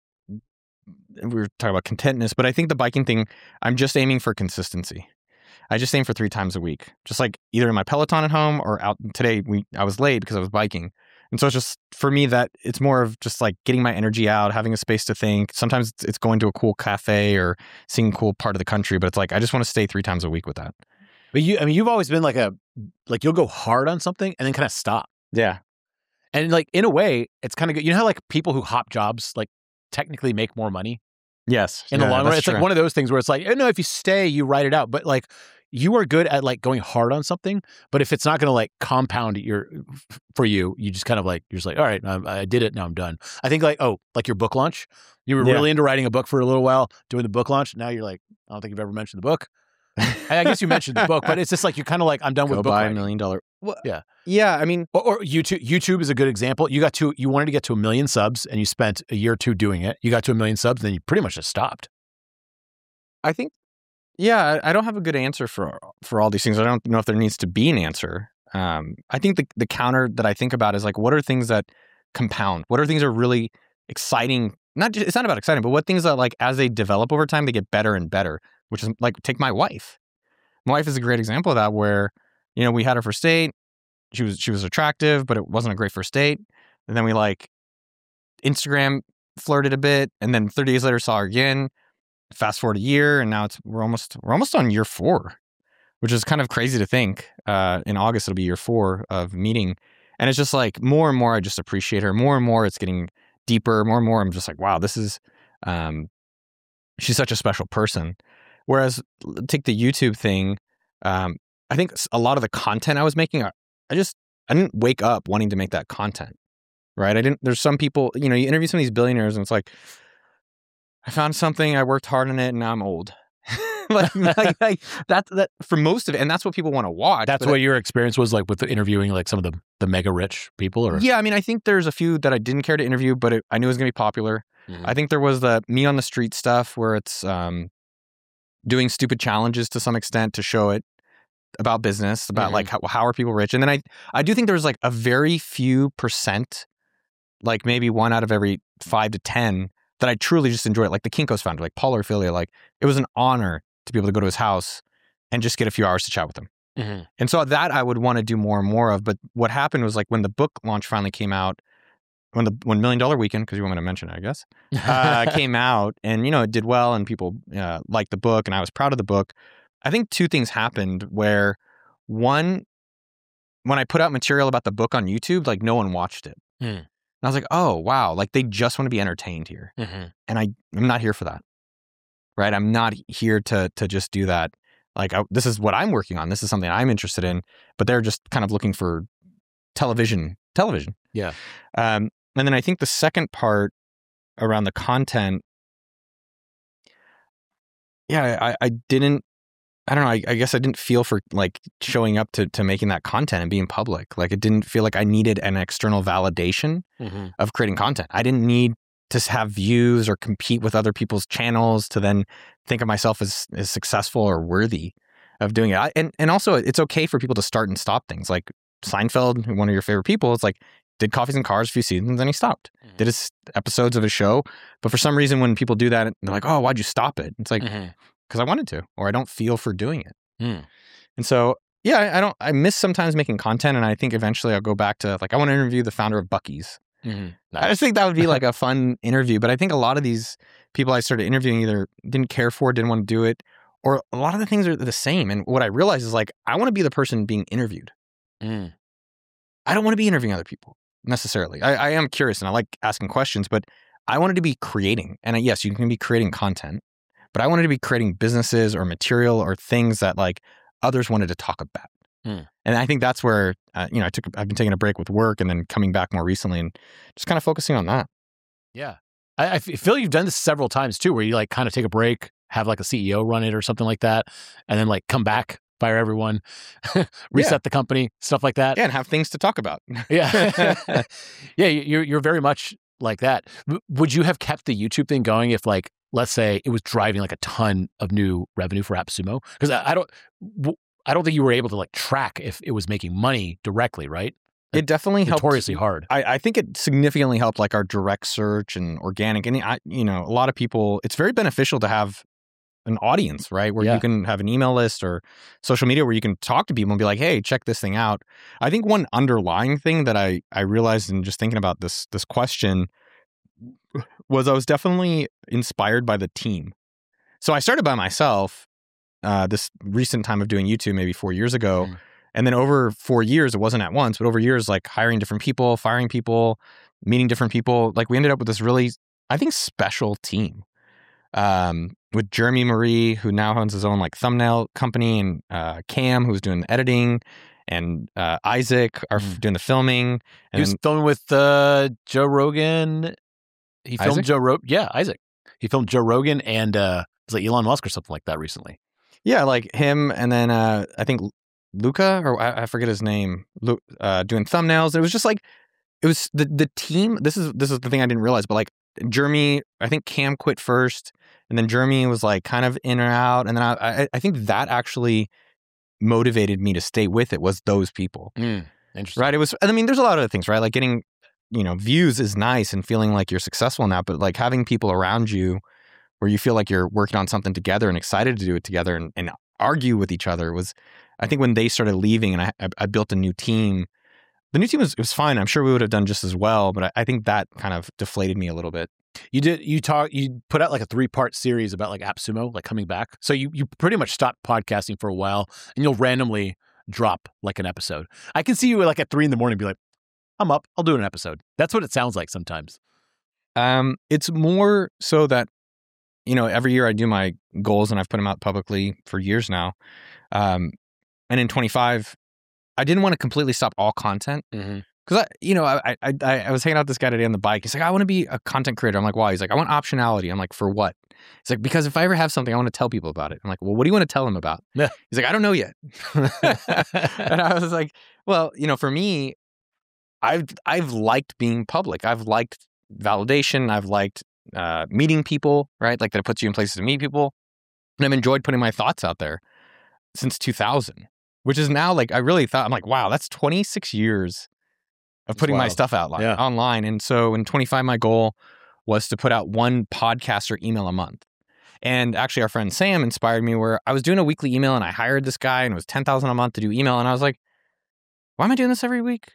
we were talking about contentness, but I think the biking thing, I'm just aiming for consistency. I just aim for 3 times a week, just like either in my Peloton at home or out. Today, I was late because I was biking. And so it's just, for me, that it's more of just like getting my energy out, having a space to think. Sometimes it's going to a cool cafe or seeing a cool part of the country, but it's like, I just want to stay 3 times a week with that. But you've always been like you'll go hard on something and then kind of stop. Yeah. And like, in a way, it's kind of good. You know how like people who hop jobs, like technically make more money? Yes. In the long run, it's true. like one of those things where it's like, no, if you stay, you write it out. But like, you are good at like going hard on something. But if it's not going to like compound for you, you just kind of like, you're just like, all right, I did it. Now I'm done. I think like your book launch. You were really into writing a book for a little while, doing the book launch. Now you're like, I don't think you've ever mentioned the book. I guess you mentioned the book, but it's just like you're kind of like, I'm done with book writing. $1 million. Well, Yeah. Yeah, I mean, Or YouTube is a good example. You wanted to get to 1 million subs and you spent a year or two doing it. You got to 1 million subs, then you pretty much just stopped. I think, yeah, I don't have a good answer for all these things. I don't know if there needs to be an answer. I think the counter that I think about is like, what are things that compound? What are things that are really exciting? It's not about exciting, but what things that like as they develop over time, they get better and better. Which is like, take my wife. My wife is a great example of that, where we had her first date. She was attractive, but it wasn't a great first date. And then we like Instagram flirted a bit, and then 30 days later saw her again. Fast forward a year, and now we're almost on year 4, which is kind of crazy to think. In August it'll be year 4 of meeting, and it's just like more and more I just appreciate her. More and more it's getting deeper. More and more I'm just like, wow, this is she's such a special person. Whereas take the YouTube thing, I think a lot of the content I was making, I didn't wake up wanting to make that content, right? There's some people, you interview some of these billionaires and it's like, I found something, I worked hard on it, and now I'm old. like that for most of it, and that's what people want to watch. That's what your experience was like with the interviewing like some of the mega rich people, or? Yeah, I mean, I think there's a few that I didn't care to interview, but I knew it was going to be popular. Mm-hmm. I think there was the me on the street stuff where it's doing stupid challenges to some extent to show it about business, about like how are people rich. And then I do think there's like a very few percent, like maybe 1 out of every 5 to 10 that I truly just enjoy it. Like the Kinko's founder, like Paul Orfilia, like it was an honor to be able to go to his house and just get a few hours to chat with him. Mm-hmm. And so that I would want to do more and more of. But what happened was like when the book launch finally came out, when $1 Million Weekend, because you want me to mention it, I guess, came out, and it did well, and people liked the book, and I was proud of the book. I think 2 things happened where, one, when I put out material about the book on YouTube, like no one watched it. And I was like, oh, wow, like they just want to be entertained here. Mm-hmm. And I'm not here for that, right? I'm not here to just do that. Like this is what I'm working on. This is something I'm interested in, but they're just kind of looking for television. Yeah. And then I think the second part around the content, yeah, I don't know. I guess I didn't feel for like showing up to making that content and being public. Like it didn't feel like I needed an external validation of creating content. I didn't need to have views or compete with other people's channels to then think of myself as successful or worthy of doing it. And also it's okay for people to start and stop things. Like Seinfeld, one of your favorite people, it's like, did Coffees and Cars a few seasons, then he stopped. Did his episodes of his show. But for some reason, when people do that, they're like, oh, why'd you stop it? It's like, because I wanted to, or I don't feel for doing it. And so, yeah, I miss sometimes making content. And I think eventually I'll go back to like, I want to interview the founder of Buc-ee's. Nice. I just think that would be like a fun interview. But I think a lot of these people I started interviewing either didn't care for it, didn't want to do it, or a lot of the things are the same. And what I realized is like, I want to be the person being interviewed. I don't want to be interviewing other people necessarily. I am curious and I like asking questions, but I wanted to be creating. And yes, you can be creating content, but I wanted to be creating businesses or material or things that like others wanted to talk about. And I think that's where, I've been taking a break with work and then coming back more recently and just kind of focusing on that. Yeah. I feel you've done this several times too, where you like kind of take a break, have like a CEO run it or something like that, and then like come back, fire everyone, reset the company, stuff like that. Yeah, and have things to talk about. Yeah. Yeah, you're very much like that. Would you have kept the YouTube thing going if like, let's say it was driving like a ton of new revenue for AppSumo? Because I don't think you were able to like track if it was making money directly, right? It definitely helped. Notoriously hard. I think it significantly helped like our direct search and organic. And a lot of people, it's very beneficial to have an audience, right? Where you can have an email list or social media where you can talk to people and be like, hey, check this thing out. I think one underlying thing that I realized in just thinking about this question was I was definitely inspired by the team. So I started by myself this recent time of doing YouTube, maybe 4 years ago. And then over 4 years, it wasn't at once, but over years, like hiring different people, firing people, meeting different people, like we ended up with this really, I think, special team. With Jeremy Marie, who now owns his own like thumbnail company, and Cam, who's doing the editing, and Isaac are doing the filming. And he was filming with Joe Rogan. He filmed Isaac? Joe Rogan. Yeah, Isaac. He filmed Joe Rogan and it was like Elon Musk or something like that recently. Yeah, like him, and then I think Luca, or I forget his name, doing thumbnails. It was just like, it was the team. This is the thing I didn't realize, but like Jeremy, I think Cam quit first, and then Jeremy was like kind of in or out, and then I think that actually motivated me to stay with it, was those people. Interesting. Right? It was, I mean, there's a lot of other things, right? Like getting, views is nice and feeling like you're successful in that, but like having people around you where you feel like you're working on something together and excited to do it together and argue with each other was, I think when they started leaving and I built a new team, the new team was fine. I'm sure we would have done just as well, but I think that kind of deflated me a little bit. You put out like a 3-part series about like AppSumo, like coming back. So you pretty much stopped podcasting for a while and you'll randomly drop like an episode. I can see you like at 3 a.m. be like, I'm up, I'll do an episode. That's what it sounds like sometimes. It's more so that, every year I do my goals and I've put them out publicly for years now. And in 25, I didn't want to completely stop all content. Because I was hanging out with this guy today on the bike. He's like, I want to be a content creator. I'm like, why? He's like, I want optionality. I'm like, for what? He's like, because if I ever have something, I want to tell people about it. I'm like, well, what do you want to tell them about? Yeah. He's like, I don't know yet. And I was like, well, for me, I've liked being public. I've liked validation. I've liked meeting people, right? Like that it puts you in places to meet people. And I've enjoyed putting my thoughts out there since 2000, which is now like, I really thought, I'm like, wow, that's 26 years of putting my stuff out online. And so in 25, my goal was to put out one podcast or email a month. And actually our friend Sam inspired me, where I was doing a weekly email and I hired this guy and it was $10,000 a month to do email. And I was like, why am I doing this every week?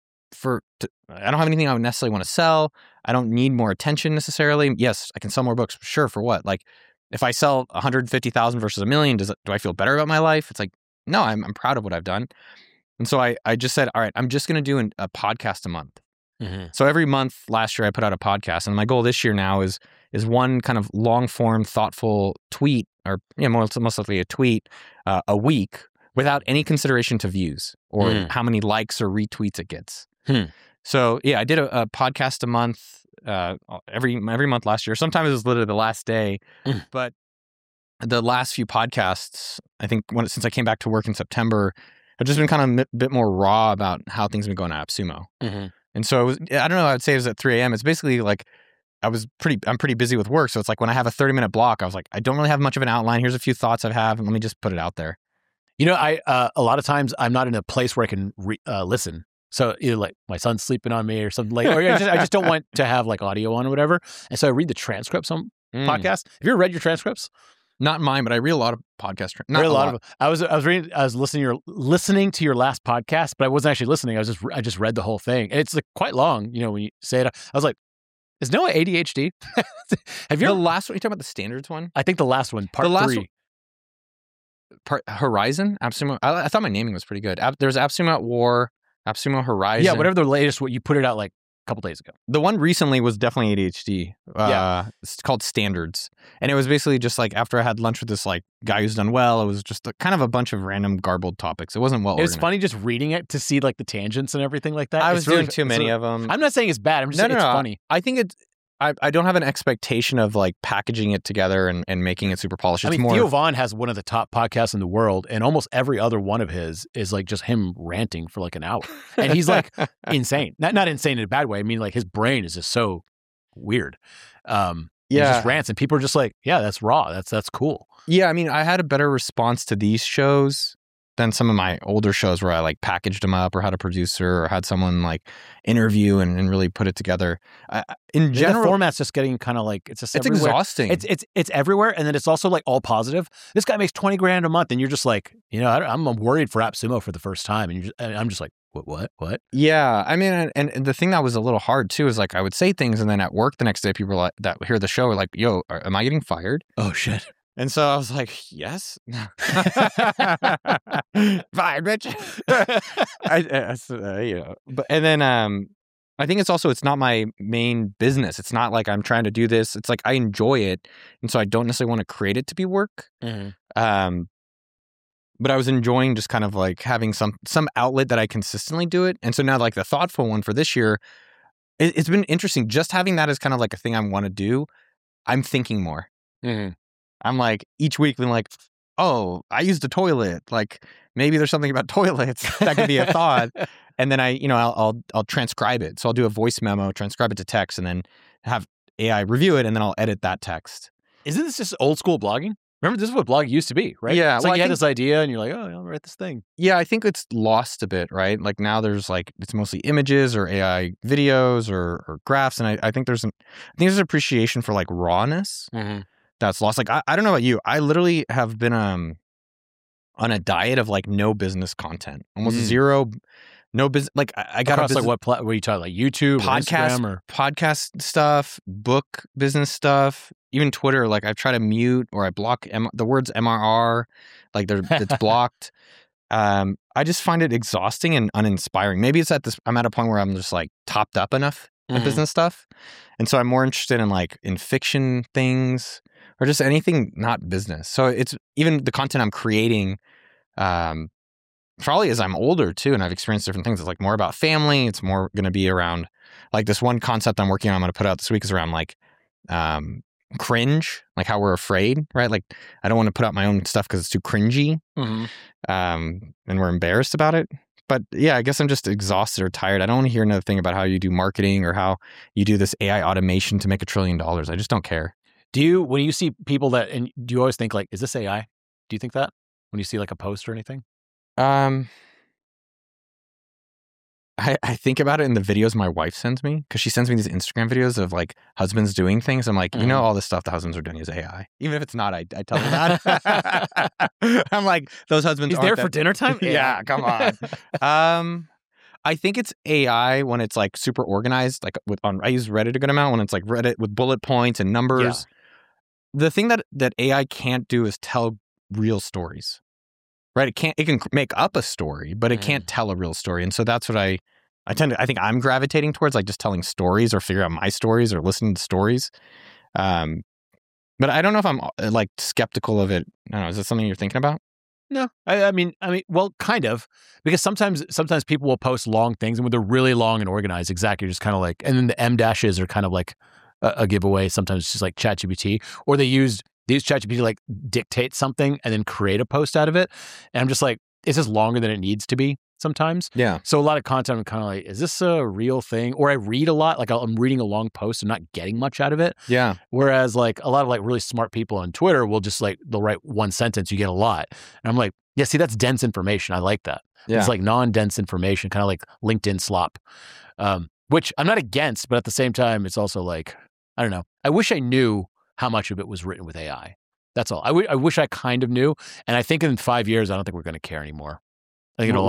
I don't have anything I would necessarily want to sell. I don't need more attention necessarily. Yes, I can sell more books. Sure. For what? Like if I sell 150,000 versus $1 million, do I feel better about my life? It's like, no, I'm proud of what I've done. And so I just said, all right, I'm just going to do a podcast a month. So every month last year I put out a podcast, and my goal this year now is one kind of long form, thoughtful tweet, or most likely a tweet a week, without any consideration to views or how many likes or retweets it gets. So yeah, I did a podcast a month every month last year. Sometimes it was literally the last day, but the last few podcasts, I think since I came back to work in September, I've just been kind of a bit more raw about how things have been going at AppSumo. And so it was, I don't know, I would say it was at 3 a.m. It's basically like I'm pretty busy with work. So it's like when I have a 30-minute block, I was like, I don't really have much of an outline. Here's a few thoughts I have, and let me just put it out there. I a lot of times I'm not in a place where I can listen. So either like my son's sleeping on me or something like, or I just don't want to have like audio on or whatever. And so I read the transcripts on podcasts. Have you ever read your transcripts? Not mine, but I read a lot of podcasts. Not a lot of them. I was listening to your last podcast, but I wasn't actually listening. I just read the whole thing, and it's like quite long. When you say it, I was like, "Is Noah ADHD?" Have you? The last one? You talking about the standards one? I think the last one, part 3. Horizon, AppSumo. I thought my naming was pretty good. There's AppSumo at War, AppSumo Horizon. Yeah, whatever the latest. What you put it out like a couple days ago. The one recently was definitely ADHD. It's called Standards, and it was basically just like after I had lunch with this like guy who's done well. It was just kind of a bunch of random garbled topics. It wasn't well organized. It was funny just reading it to see like the tangents and everything like that. I was doing too many of them. I'm not saying it's bad. I'm just saying it's funny. I think it's. I don't have an expectation of like packaging it together and making it super polished. It's Theo Vaughn has one of the top podcasts in the world, and almost every other one of his is like just him ranting for like an hour. And he's like insane. Not insane in a bad way. I mean, like his brain is just so weird. He just rants, and people are just like, yeah, that's raw. That's cool. Yeah, I mean, I had a better response to these shows than some of my older shows where I like packaged them up or had a producer or had someone like interview and really put it together. In general, the format's just getting kind of like it's exhausting. It's everywhere, and then it's also like all positive. This guy makes $20,000 a month, and you're just like, I'm worried for AppSumo for the first time, and I'm just like, what? Yeah, I mean, and the thing that was a little hard too is like I would say things, and then at work the next day, people like that hear the show are like, "Yo, am I getting fired?" Oh shit. And so I was like, yes. Fine, bitch. And then I think it's not my main business. It's not like I'm trying to do this. It's like I enjoy it. And so I don't necessarily want to create it to be work. But I was enjoying just kind of like having some outlet that I consistently do it. And so now like the thoughtful one for this year, it's been interesting. Just having that as kind of like a thing I want to do. I'm thinking more. I'm like each week being like, oh, I used a toilet. Like maybe there's something about toilets that could be a thought. And then I'll transcribe it. So I'll do a voice memo, transcribe it to text, and then have AI review it, and then I'll edit that text. Isn't this just old school blogging? Remember, this is what blogging used to be, right? Yeah. It's like you had this idea and you're like, oh, I'll write this thing. Yeah, I think it's lost a bit, right? Like now there's like, it's mostly images or AI videos or graphs. And I think there's an appreciation for like rawness that's lost. Like, I don't know about you. I literally have been on a diet of like no business content, almost zero. No business. Like I got across like what are you talking, like YouTube, podcast, or Instagram, or podcast stuff, book business stuff, even Twitter. Like I try to mute or I block the words MRR. Like it's blocked. I just find it exhausting and uninspiring. Maybe it's I'm at a point where I'm just like topped up enough with business stuff, and so I'm more interested in fiction things or just anything not business. So it's even the content I'm creating. Probably as I'm older too, and I've experienced different things. It's like more about family. It's more going to be around like this one concept I'm working on. I'm going to put out this week is around like cringe, like how we're afraid, right? Like I don't want to put out my own stuff because it's too cringy, and we're embarrassed about it. But yeah, I guess I'm just exhausted or tired. I don't want to hear another thing about how you do marketing or how you do this AI automation to make $1 trillion. I just don't care. When you see people and do you always think like, is this AI? Do you think that when you see like a post or anything? I think about it in the videos my wife sends me because she sends me these Instagram videos of like husbands doing things. I'm like, all this stuff the husbands are doing is AI. Even if it's not, I tell them that. I'm like, those husbands He's there for dinner time? Yeah, come on. I think it's AI when it's like super organized. Like I use Reddit a good amount when it's like Reddit with bullet points and numbers. Yeah. The thing that AI can't do is tell real stories. Right, it can make up a story, but it can't tell a real story, and so that's what I think I'm gravitating towards, like just telling stories or figure out my stories or listening to stories. But I don't know if I'm like skeptical of it. I don't know. Is that something you're thinking about? No, I mean, well, kind of, because sometimes people will post long things, and when they're really long and organized, exactly, just kind of like, and then the M dashes are kind of like a giveaway. Sometimes it's just like ChatGPT, or they use ChatGPT to like dictate something and then create a post out of it. And I'm just like, it's just longer than it needs to be sometimes. Yeah. So a lot of content, I'm kind of like, is this a real thing? Or I read a lot, like I'm reading a long post and not getting much out of it. Yeah. Whereas like a lot of like really smart people on Twitter will just like, they'll write one sentence, you get a lot. And I'm like, yeah, see, that's dense information. I like that. Yeah. It's like non-dense information, kind of like LinkedIn slop, which I'm not against, but at the same time, it's also like, I don't know. I wish I knew how much of it was written with AI. That's all. I wish I kind of knew. And I think in 5 years, I don't think we're going to care anymore. I think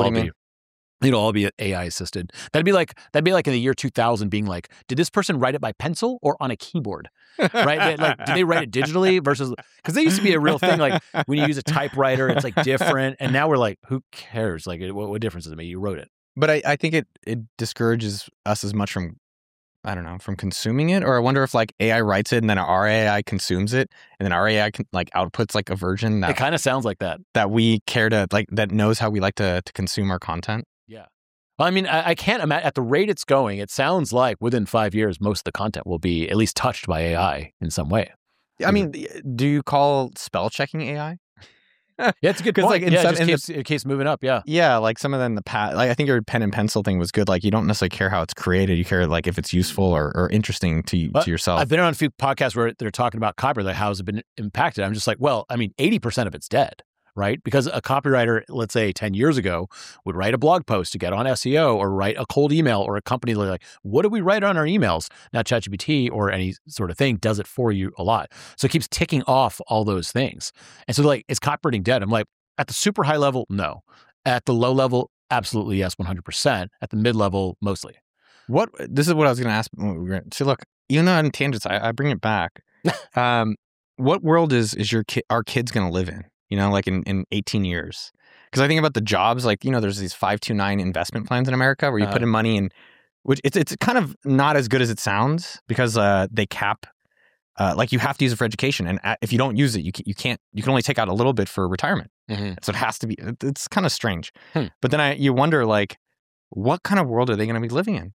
it'll all be AI assisted. That'd be like in the year 2000 being like, did this person write it by pencil or on a keyboard? Right? Like, did they write it digitally versus, because they used to be a real thing. Like when you use a typewriter, it's like different. And now we're like, who cares? Like what difference does it make? You wrote it. But I think it discourages us as much from, I don't know, from consuming it. Or I wonder if like AI writes it and then our AI consumes it and then our AI like outputs like a version that it kind of sounds like that we care to like, that knows how we like to consume our content. Yeah. Well, I mean, I can't imagine at the rate it's going, it sounds like within 5 years, most of the content will be at least touched by AI in some way. I mean, do you call spell checking AI? Yeah, it's a good point. Like it keeps moving up. Yeah. Yeah. Like some of them in the past, like I think your pen and pencil thing was good. Like you don't necessarily care how it's created. You care like if it's useful or interesting to yourself. I've been on a few podcasts where they're talking about copyright, like how has it been impacted? I'm just like, well, I mean, 80% of it's dead. Right? Because a copywriter, let's say 10 years ago, would write a blog post to get on SEO or write a cold email, or a company like, what do we write on our emails? Now ChatGPT or any sort of thing does it for you a lot. So it keeps ticking off all those things. And so like, is copywriting dead? I'm like, at the super high level, no. At the low level, absolutely yes, 100%. At the mid level, mostly. This is what I was going to ask. So look, even though I'm tangents, I bring it back. What world is our kids going to live in? You know, like in 18 years. Because I think about the jobs, like, you know, there's these 529 investment plans in America where you put in money in, which it's kind of not as good as it sounds because they cap, like you have to use it for education. And if you don't use it, you can only take out a little bit for retirement. Mm-hmm. So it has to be, it's kind of strange. But then you wonder, like, what kind of world are they going to be living in?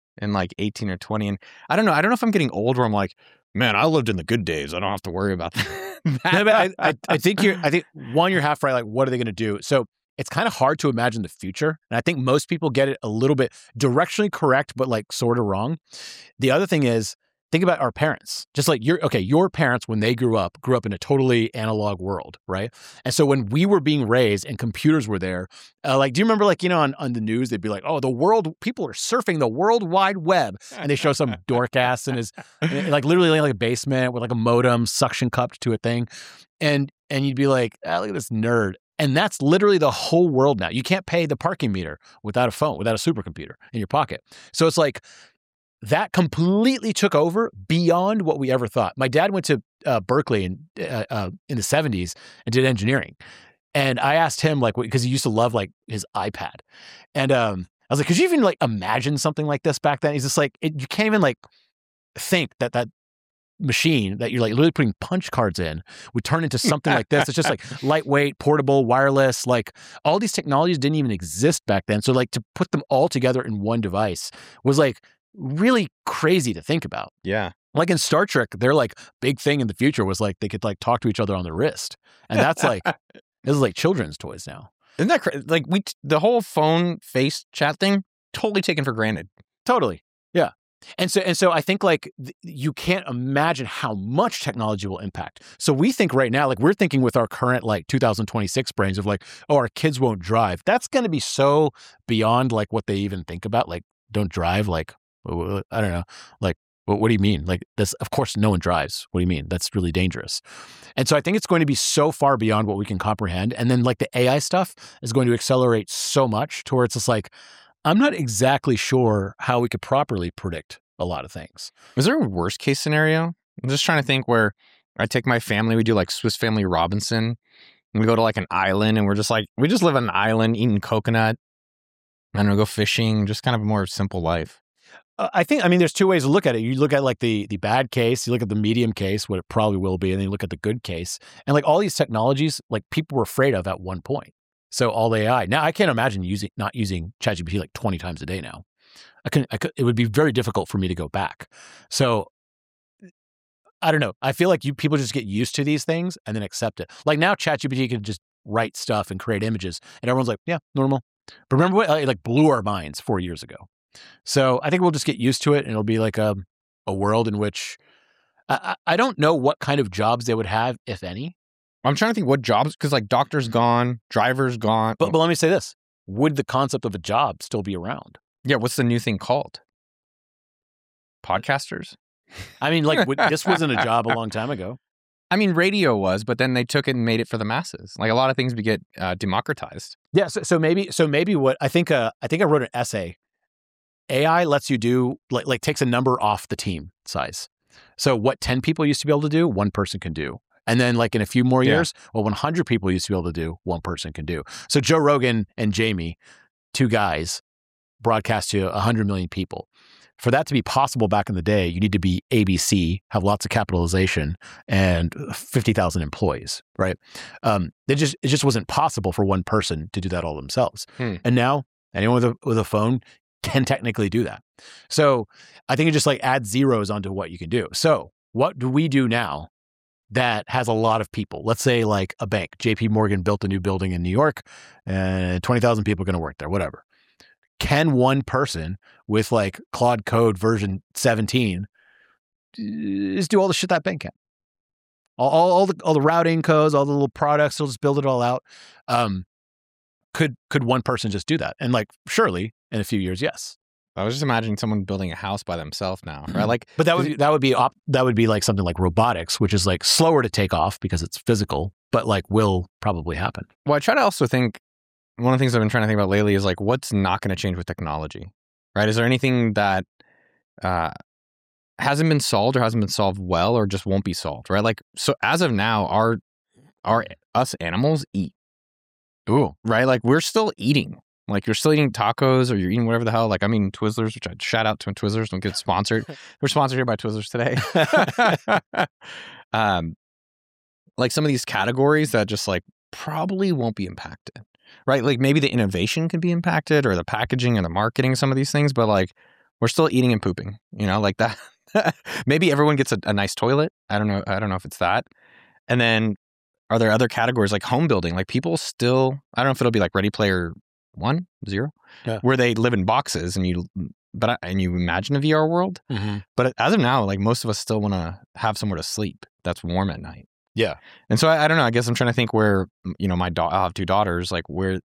in like 18 or 20. And I don't know if I'm getting old where I'm like, man, I lived in the good days. I don't have to worry about that. No, but I think you're half right. Like, what are they going to do? So it's kind of hard to imagine the future. And I think most people get it a little bit directionally correct, but like sort of wrong. The other thing is, think about our parents. Just like your parents, when they grew up in a totally analog world, right? And so when we were being raised and computers were there, like, do you remember, like, on the news, they'd be like, oh, people are surfing the World Wide Web. And they show some dork ass in his, like, literally like a basement with like a modem suction cupped to a thing. And you'd be like, look at this nerd. And that's literally the whole world now. You can't pay the parking meter without a phone, without a supercomputer in your pocket. So it's like, that completely took over beyond what we ever thought. My dad went to Berkeley in the 70s and did engineering. And I asked him, like, because he used to love like his iPad. And I was like, could you even like imagine something like this back then? He's just like, you can't even like think that machine that you're like literally putting punch cards in would turn into something like this. It's just like lightweight, portable, wireless, like all these technologies didn't even exist back then. So like to put them all together in one device was like really crazy to think about. Yeah. Like in Star Trek, their like big thing in the future was like they could like talk to each other on the wrist. And that's like, this is like children's toys now. Isn't that crazy? Like the whole phone face chat thing, totally taken for granted. Totally. Yeah. And so I think like you can't imagine how much technology will impact. So we think right now, like we're thinking with our current like 2026 brains of like, oh, our kids won't drive. That's going to be so beyond like what they even think about. Like, don't drive. Like, I don't know. Like, what do you mean? Like this, of course, no one drives. What do you mean? That's really dangerous. And so I think it's going to be so far beyond what we can comprehend. And then like the AI stuff is going to accelerate so much to where it's just like, I'm not exactly sure how we could properly predict a lot of things. Is there a worst case scenario? I'm just trying to think where I take my family, we do like Swiss Family Robinson, and we go to like an island and we just live on an island eating coconut. I don't know, go fishing, just kind of a more simple life. I mean, there's two ways to look at it. You look at like the bad case, you look at the medium case, what it probably will be, and then you look at the good case. And like all these technologies, like people were afraid of at one point. So all AI. Now I can't imagine not using ChatGPT like 20 times a day now. It would be very difficult for me to go back. So I don't know. I feel like people just get used to these things and then accept it. Like now ChatGPT can just write stuff and create images and everyone's like, yeah, normal. But remember what it like blew our minds 4 years ago. So I think we'll just get used to it and it'll be like a world in which I don't know what kind of jobs they would have, if any. I'm trying to think what jobs, because like doctors gone, drivers gone. But let me say this. Would the concept of a job still be around? Yeah, what's the new thing called? Podcasters? I mean, like this wasn't a job a long time ago. I mean, radio was, but then they took it and made it for the masses. Like a lot of things would get democratized. Yeah, so maybe what I think I wrote an essay. AI lets you do like takes a number off the team size. So what 10 people used to be able to do, one person can do. And then like in a few more years, what 100 people used to be able to do, one person can do. So Joe Rogan and Jamie, two guys, broadcast to 100 million people. For that to be possible back in the day, you need to be ABC, have lots of capitalization, and 50,000 employees, right? It just wasn't possible for one person to do that all themselves. And now anyone with a phone can technically do that. So I think it just like adds zeros onto what you can do. So what do we do now that has a lot of people? Let's say like a bank. JP Morgan built a new building in New York and 20,000 people are going to work there, whatever. Can one person with like Claude Code version 17 just do all the shit that bank can? All the routing codes, all the little products, they'll just build it all out. Could one person just do that? And like surely in a few years, yes. I was just imagining someone building a house by themselves now, right? Like, but that would be like something like robotics, which is like slower to take off because it's physical, but like will probably happen. Well, I try to also think, one of the things I've been trying to think about lately is like, what's not going to change with technology, right? Is there anything that hasn't been solved or hasn't been solved well or just won't be solved, right? Like, so as of now, us animals eat. Ooh. Right? Like we're still eating. Like you're still eating tacos or you're eating whatever the hell. Like I'm eating Twizzlers, which I'd shout out to Twizzlers. Don't get sponsored. We're sponsored here by Twizzlers today. Like some of these categories that just like probably won't be impacted, right? Like maybe the innovation could be impacted or the packaging and the marketing, some of these things, but like We're still eating and pooping, like that. Maybe everyone gets a nice toilet. I don't know. I don't know if it's that. And then are there other categories like home building? Like people still, I don't know if it'll be like Ready Player 1, 0, where they live in boxes and you imagine a VR world. Mm-hmm. But as of now, like most of us still want to have somewhere to sleep that's warm at night. Yeah. And so I don't know. I guess I'm trying to think where, I'll have 2 daughters, like where,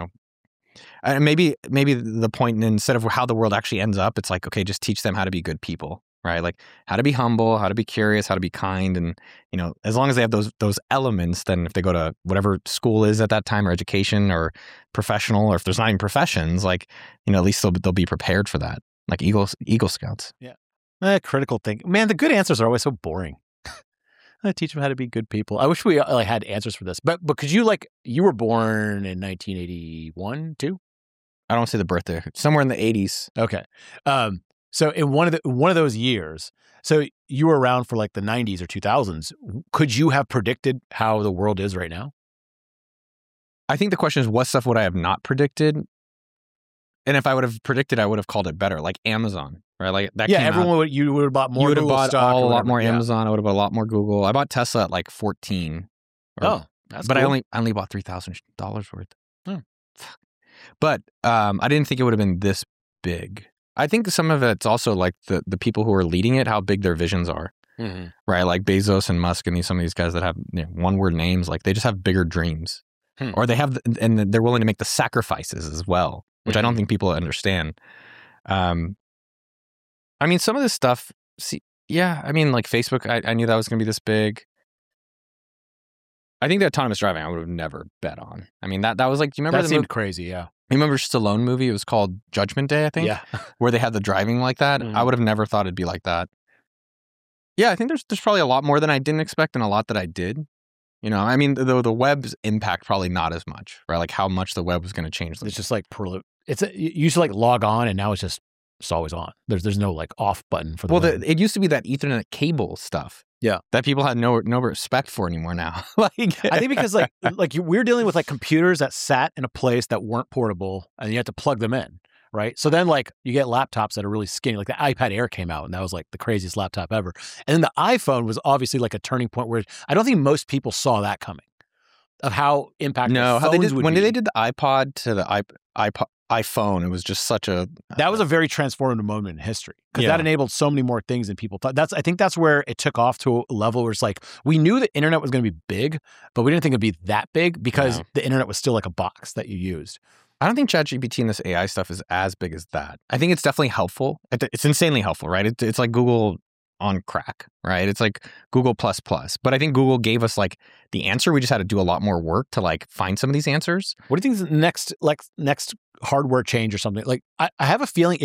and maybe the point, instead of how the world actually ends up, it's like, okay, just teach them how to be good people, right? Like how to be humble, how to be curious, how to be kind. And, as long as they have those elements, then if they go to whatever school is at that time or education or professional, or if there's not even professions, like, at least they'll be prepared for that. Like Eagle Scouts. Yeah. Critical thinking. Man, the good answers are always so boring. I teach them how to be good people. I wish we had answers for this, but because you were born in 1981 too. I don't say the birthday. Somewhere in the 80s. Okay. So in one of those years, so you were around for like the 90s or 2000s. Could you have predicted how the world is right now? I think the question is, what stuff would I have not predicted? And if I would have predicted, I would have called it better, like Amazon, right? Like that. Yeah, you would have bought more. You would have Google bought stock a lot more yeah. Amazon. I would have bought a lot more Google. I bought Tesla at like 14. That's but cool. I only bought $3,000 worth. Hmm. But I didn't think it would have been this big. I think some of it's also like the people who are leading it, how big their visions are, right? Like Bezos and Musk and some of these guys that have one-word names, like they just have bigger dreams, or they have, and they're willing to make the sacrifices as well, which I don't think people understand. I mean, some of this stuff, like Facebook, I knew that was going to be this big. I think the autonomous driving, I would have never bet on. I mean, that was like, do you remember that seemed crazy, yeah. You remember Stallone movie? It was called Judgment Day, I think. Yeah. Where they had the driving like that. I would have never thought it'd be like that. Yeah, I think there's probably a lot more than I didn't expect and a lot that I did. I mean, the web's impact probably not as much, right? Like how much the web was going to change. It's just like you used to like log on, and now it's always on. There's no like off button for the web. It used to be that Ethernet cable stuff. Yeah, that people had no respect for anymore now. I think because we're dealing with like computers that sat in a place that weren't portable, and you had to plug them in, right? So then like you get laptops that are really skinny, like the iPad Air came out, and that was like the craziest laptop ever. And then the iPhone was obviously like a turning point where I don't think most people saw that coming, of how impactful phones would be. When they did the iPod to the iPhone, it was just such a... That was a very transformative moment in history, because that enabled so many more things than people thought. I think that's where it took off to a level where it's like, we knew the internet was going to be big, but we didn't think it'd be that big because the internet was still like a box that you used. I don't think ChatGPT and this AI stuff is as big as that. I think it's definitely helpful. It's insanely helpful, right? It's like Google on crack, right? It's like Google++. But I think Google gave us like the answer. We just had to do a lot more work to like find some of these answers. What do you think is the next hardware change or something? Like I have a feeling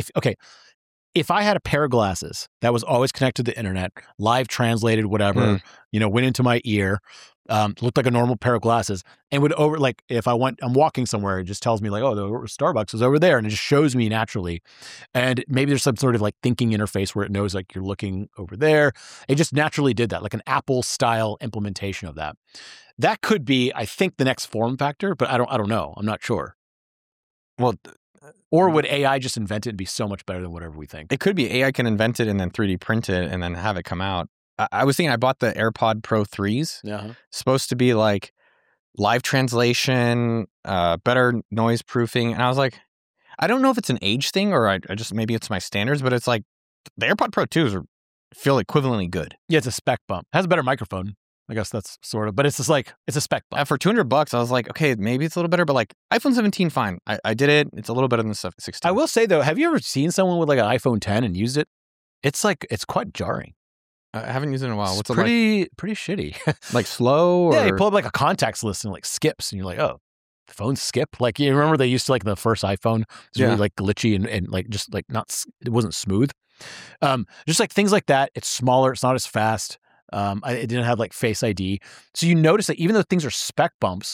if I had a pair of glasses that was always connected to the internet, live translated, whatever, went into my ear, looked like a normal pair of glasses, and would if I'm walking somewhere, it just tells me like, oh, the Starbucks is over there, and it just shows me naturally. And maybe there's some sort of like thinking interface where it knows like you're looking over there. It just naturally did that, like an Apple style implementation of that. That could be, I think, the next form factor, but I don't know. I'm not sure. Well, or would AI just invent it and be so much better than whatever we think? It could be. AI can invent it and then 3D print it and then have it come out. I was thinking I bought the AirPod Pro 3s. Yeah. Supposed to be like live translation, better noise proofing. And I was like, I don't know if it's an age thing or I just, maybe it's my standards, but it's like the AirPod Pro 2s feel equivalently good. Yeah, it's a spec bump. It has a better microphone. I guess that's sort of, but it's just like, it's a spec bump. For $200, I was like, okay, maybe it's a little better, but like iPhone 17, fine. I did it. It's a little better than the 16. I will say though, have you ever seen someone with like an iPhone 10 and used it? It's quite jarring. I haven't used it in a while. What's it like? Pretty shitty. Like slow? Or? Yeah, you pull up like a contacts list and like skips and you're like, oh, the phones skip? Like you remember they used to like the first iPhone, it was really like glitchy and like just like it wasn't smooth. Just like things like that. It's smaller. It's not as fast. It didn't have like Face ID. So you notice that even though things are spec bumps, given enough time, it gets so much more powerful that it's like almost unrecognizable. And it's like, oh,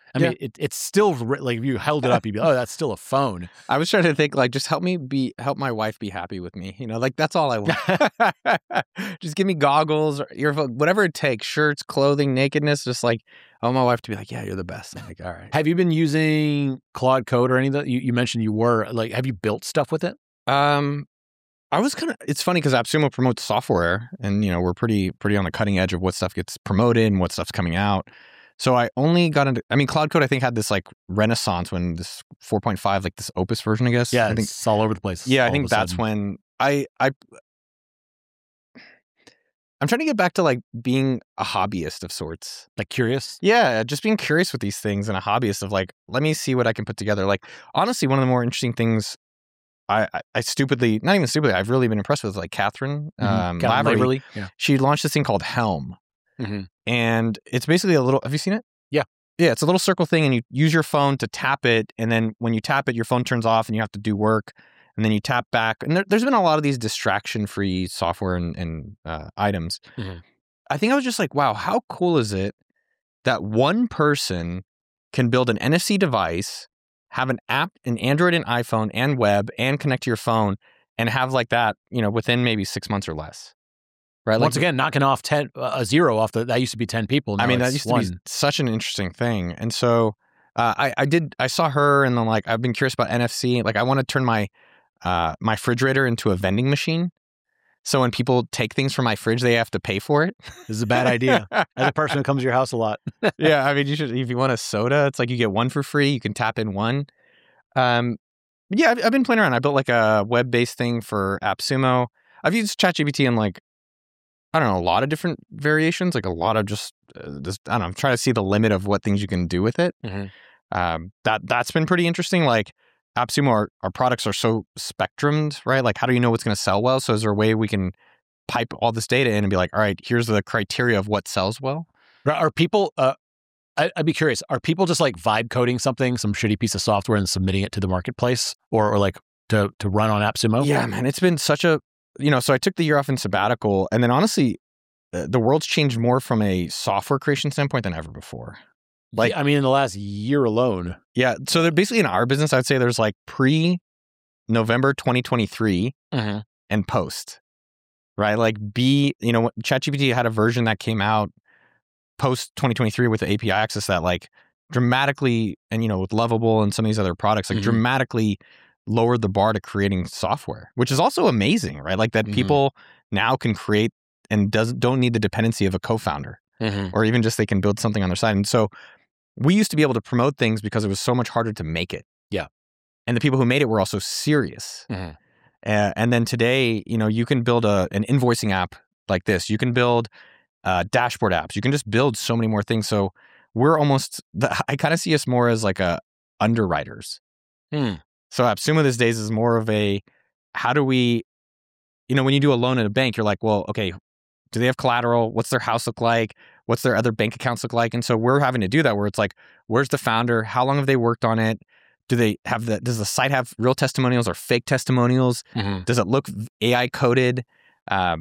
I mean, it's still like if you held it up, you'd be, oh, that's still a phone. I was trying to think like, just help my wife be happy with me. Like that's all I want. Just give me goggles or earphones, whatever it takes, shirts, clothing, nakedness. Just like, I want my wife to be like, yeah, you're the best. I'm like, all right. Have you been using Claude Code or any of that? You mentioned you were like, have you built stuff with it? I was it's funny because AppSumo promotes software and, we're pretty on the cutting edge of what stuff gets promoted and what stuff's coming out. So I only got into, Claude Code, I think, had this like renaissance when this 4.5, like this Opus version, I guess. Yeah, I think it's all over the place. Yeah, I think that's when I'm trying to get back to like being a hobbyist of sorts. Like curious? Yeah, just being curious with these things and a hobbyist of like, let me see what I can put together. Like, honestly, one of the more interesting things I stupidly, not even stupidly, I've really been impressed with like Catherine Laverty. Yeah. She launched this thing called Helm. Mm-hmm. And it's basically a little, have you seen it? Yeah. Yeah, it's a little circle thing and you use your phone to tap it. And then when you tap it, your phone turns off and you have to do work. And then you tap back. And there's been a lot of these distraction-free software and items. Mm-hmm. I think I was just like, wow, how cool is it that one person can build an NFC device, have an app, an Android and iPhone and web, and connect to your phone and have like that, within maybe 6 months or less. Right? Once again, knocking off a zero off that used to be 10 people. Now that used to be such an interesting thing. And so I saw her and then like, I've been curious about NFC. Like I want to turn my refrigerator into a vending machine. So when people take things from my fridge, they have to pay for it. This is a bad idea. As a person who comes to your house a lot. Yeah, you should. If you want a soda, it's like you get one for free. You can tap in one. Yeah, I've been playing around. I built like a web-based thing for AppSumo. I've used ChatGPT in like, I don't know, a lot of different variations. Like a lot of just, I don't know. I'm trying to see the limit of what things you can do with it. Mm-hmm. That's been pretty interesting. Like AppSumo, our products are so spectrumed, right? Like, how do you know what's going to sell well? So is there a way we can pipe all this data in and be like, all right, here's the criteria of what sells well? Are people, I'd be curious, are people just like vibe coding something, some shitty piece of software and submitting it to the marketplace or like to run on AppSumo? Yeah, man, it's been such a, so I took the year off in sabbatical and then honestly, the world's changed more from a software creation standpoint than ever before. Like, in the last year alone. Yeah. So they're basically in our business, I'd say there's like pre-November 2023 and post, right? Like ChatGPT had a version that came out post 2023 with the API access that like dramatically, and with Lovable and some of these other products, like dramatically lowered the bar to creating software, which is also amazing, right? Like that people now can create and don't need the dependency of a co-founder or even just they can build something on their side. And so we used to be able to promote things because it was so much harder to make it. Yeah. And the people who made it were also serious. And then today, you can build an invoicing app like this. You can build dashboard apps. You can just build so many more things. So we're I kind of see us more as like underwriters. So AppSumo these days is more of how do we, when you do a loan at a bank, you're like, well, okay, do they have collateral? What's their house look like? What's their other bank accounts look like? And so we're having to do that where it's like, where's the founder? How long have they worked on it? Does the site have real testimonials or fake testimonials? Does it look AI coded? How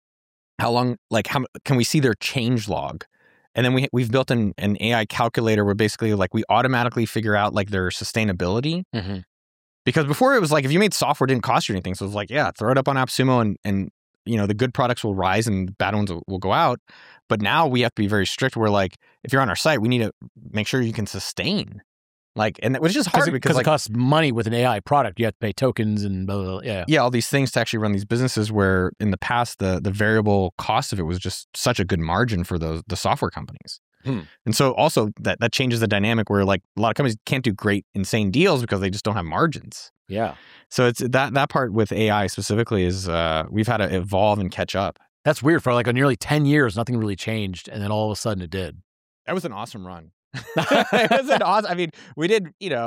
long, how can we see their change log? And then we've built an AI calculator where basically like we automatically figure out like their sustainability. Because before it was like, if you made software, it didn't cost you anything. So it was like, yeah, throw it up on AppSumo and the good products will rise and the bad ones will go out. But now we have to be very strict. We're like, if you're on our site, we need to make sure you can sustain. Which is hard because it costs money with an AI product. You have to pay tokens and blah, blah, blah. Yeah, all these things to actually run these businesses where in the past, the variable cost of it was just such a good margin for the software companies. And so also that changes the dynamic where like a lot of companies can't do great, insane deals because they just don't have margins. Yeah. So it's that part with AI specifically is we've had to evolve and catch up. That's weird. For like nearly 10 years, nothing really changed. And then all of a sudden it did. That was an awesome run. It was an awesome, we did,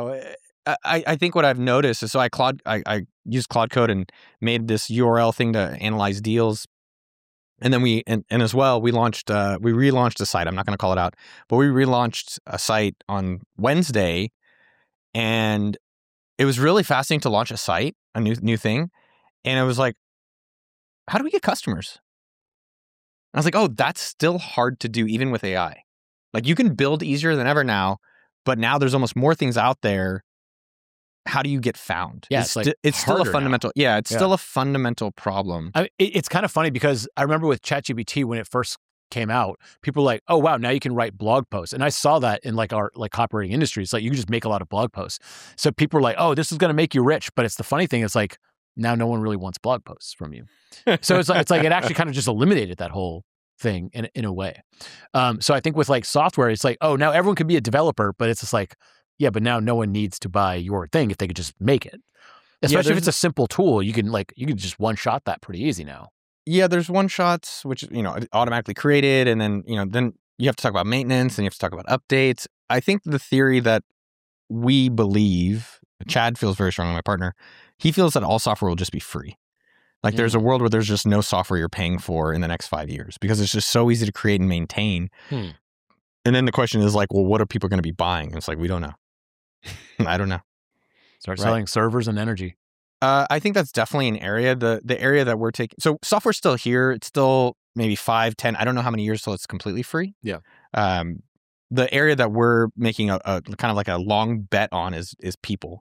I think what I've noticed is, so I used Claude Code and made this URL thing to analyze deals. And then and as well, we relaunched a site. I'm not going to call it out, but we relaunched a site on Wednesday, and it was really fascinating to launch a site, a new thing. And it was like, how do we get customers? And I was like, oh, that's still hard to do even with AI. Like you can build easier than ever now, but now there's almost more things out there. How do you get found? Yeah, it's still a fundamental. Now. Yeah, it's still a fundamental problem. It's kind of funny because I remember with ChatGPT when it first came out, people were like, "Oh wow, now you can write blog posts," and I saw that in like our copywriting industry. It's like you can just make a lot of blog posts. So people were like, "Oh, this is going to make you rich," but it's the funny thing. It's like now no one really wants blog posts from you. So it's like it actually kind of just eliminated that whole thing in a way. So I think with like software, it's like, oh, now everyone can be a developer, but it's just like, yeah, but now no one needs to buy your thing if they could just make it. Especially if it's a simple tool, you can just one shot that pretty easy now. Yeah, there's one shots which automatically created, and then then you have to talk about maintenance and you have to talk about updates. I think the theory that we believe, Chad feels very strongly, my partner, he feels that all software will just be free. Like there's a world where there's just no software you're paying for in the next 5 years because it's just so easy to create and maintain. And then the question is like, well, what are people going to be buying? And it's like, we don't know. I don't know. Start selling servers and energy. I think that's definitely an area. The area that we're taking. So software's still here. It's still maybe 5, 10. I don't know how many years till it's completely free. Yeah. The area that we're making a kind of like a long bet on is people.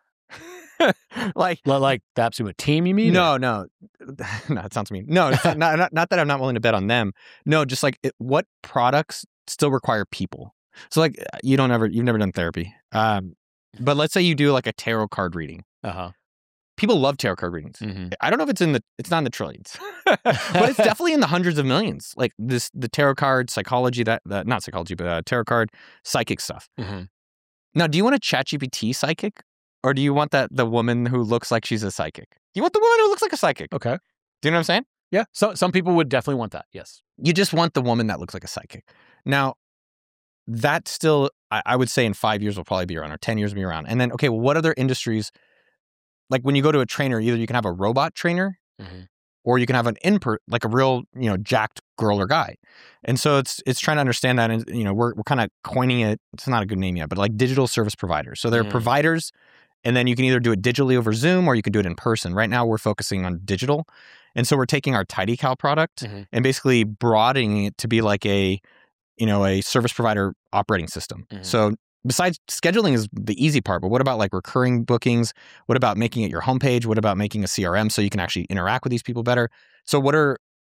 like the AppSumo team, you mean? No, it sounds mean. No, it's not that I'm not willing to bet on them. No, just like what products still require people. So like you've never done therapy. But let's say you do like a tarot card reading. People love tarot card readings. I don't know if it's not in the trillions, but it's definitely in the hundreds of millions. Like the tarot card psychology, not psychology, but tarot card psychic stuff. Now, do you want a ChatGPT psychic? Or do you want the woman who looks like she's a psychic? You want the woman who looks like a psychic. Okay. Do you know what I'm saying? Yeah. So some people would definitely want that. Yes. You just want the woman that looks like a psychic. Now, that still, I would say in 5 years will probably be around, or 10 years will be around. And then, okay, well, what other industries? Like when you go to a trainer, either you can have a robot trainer, or you can have like a real, jacked girl or guy. And so it's trying to understand that, and we're kind of coining it. It's not a good name yet, but like digital service providers. So they're providers. And then you can either do it digitally over Zoom or you can do it in person. Right now, we're focusing on digital. And so we're taking our TidyCal product and basically broadening it to be like a service provider operating system. So besides scheduling is the easy part, but what about like recurring bookings? What about making it your homepage? What about making a CRM so you can actually interact with these people better? So what are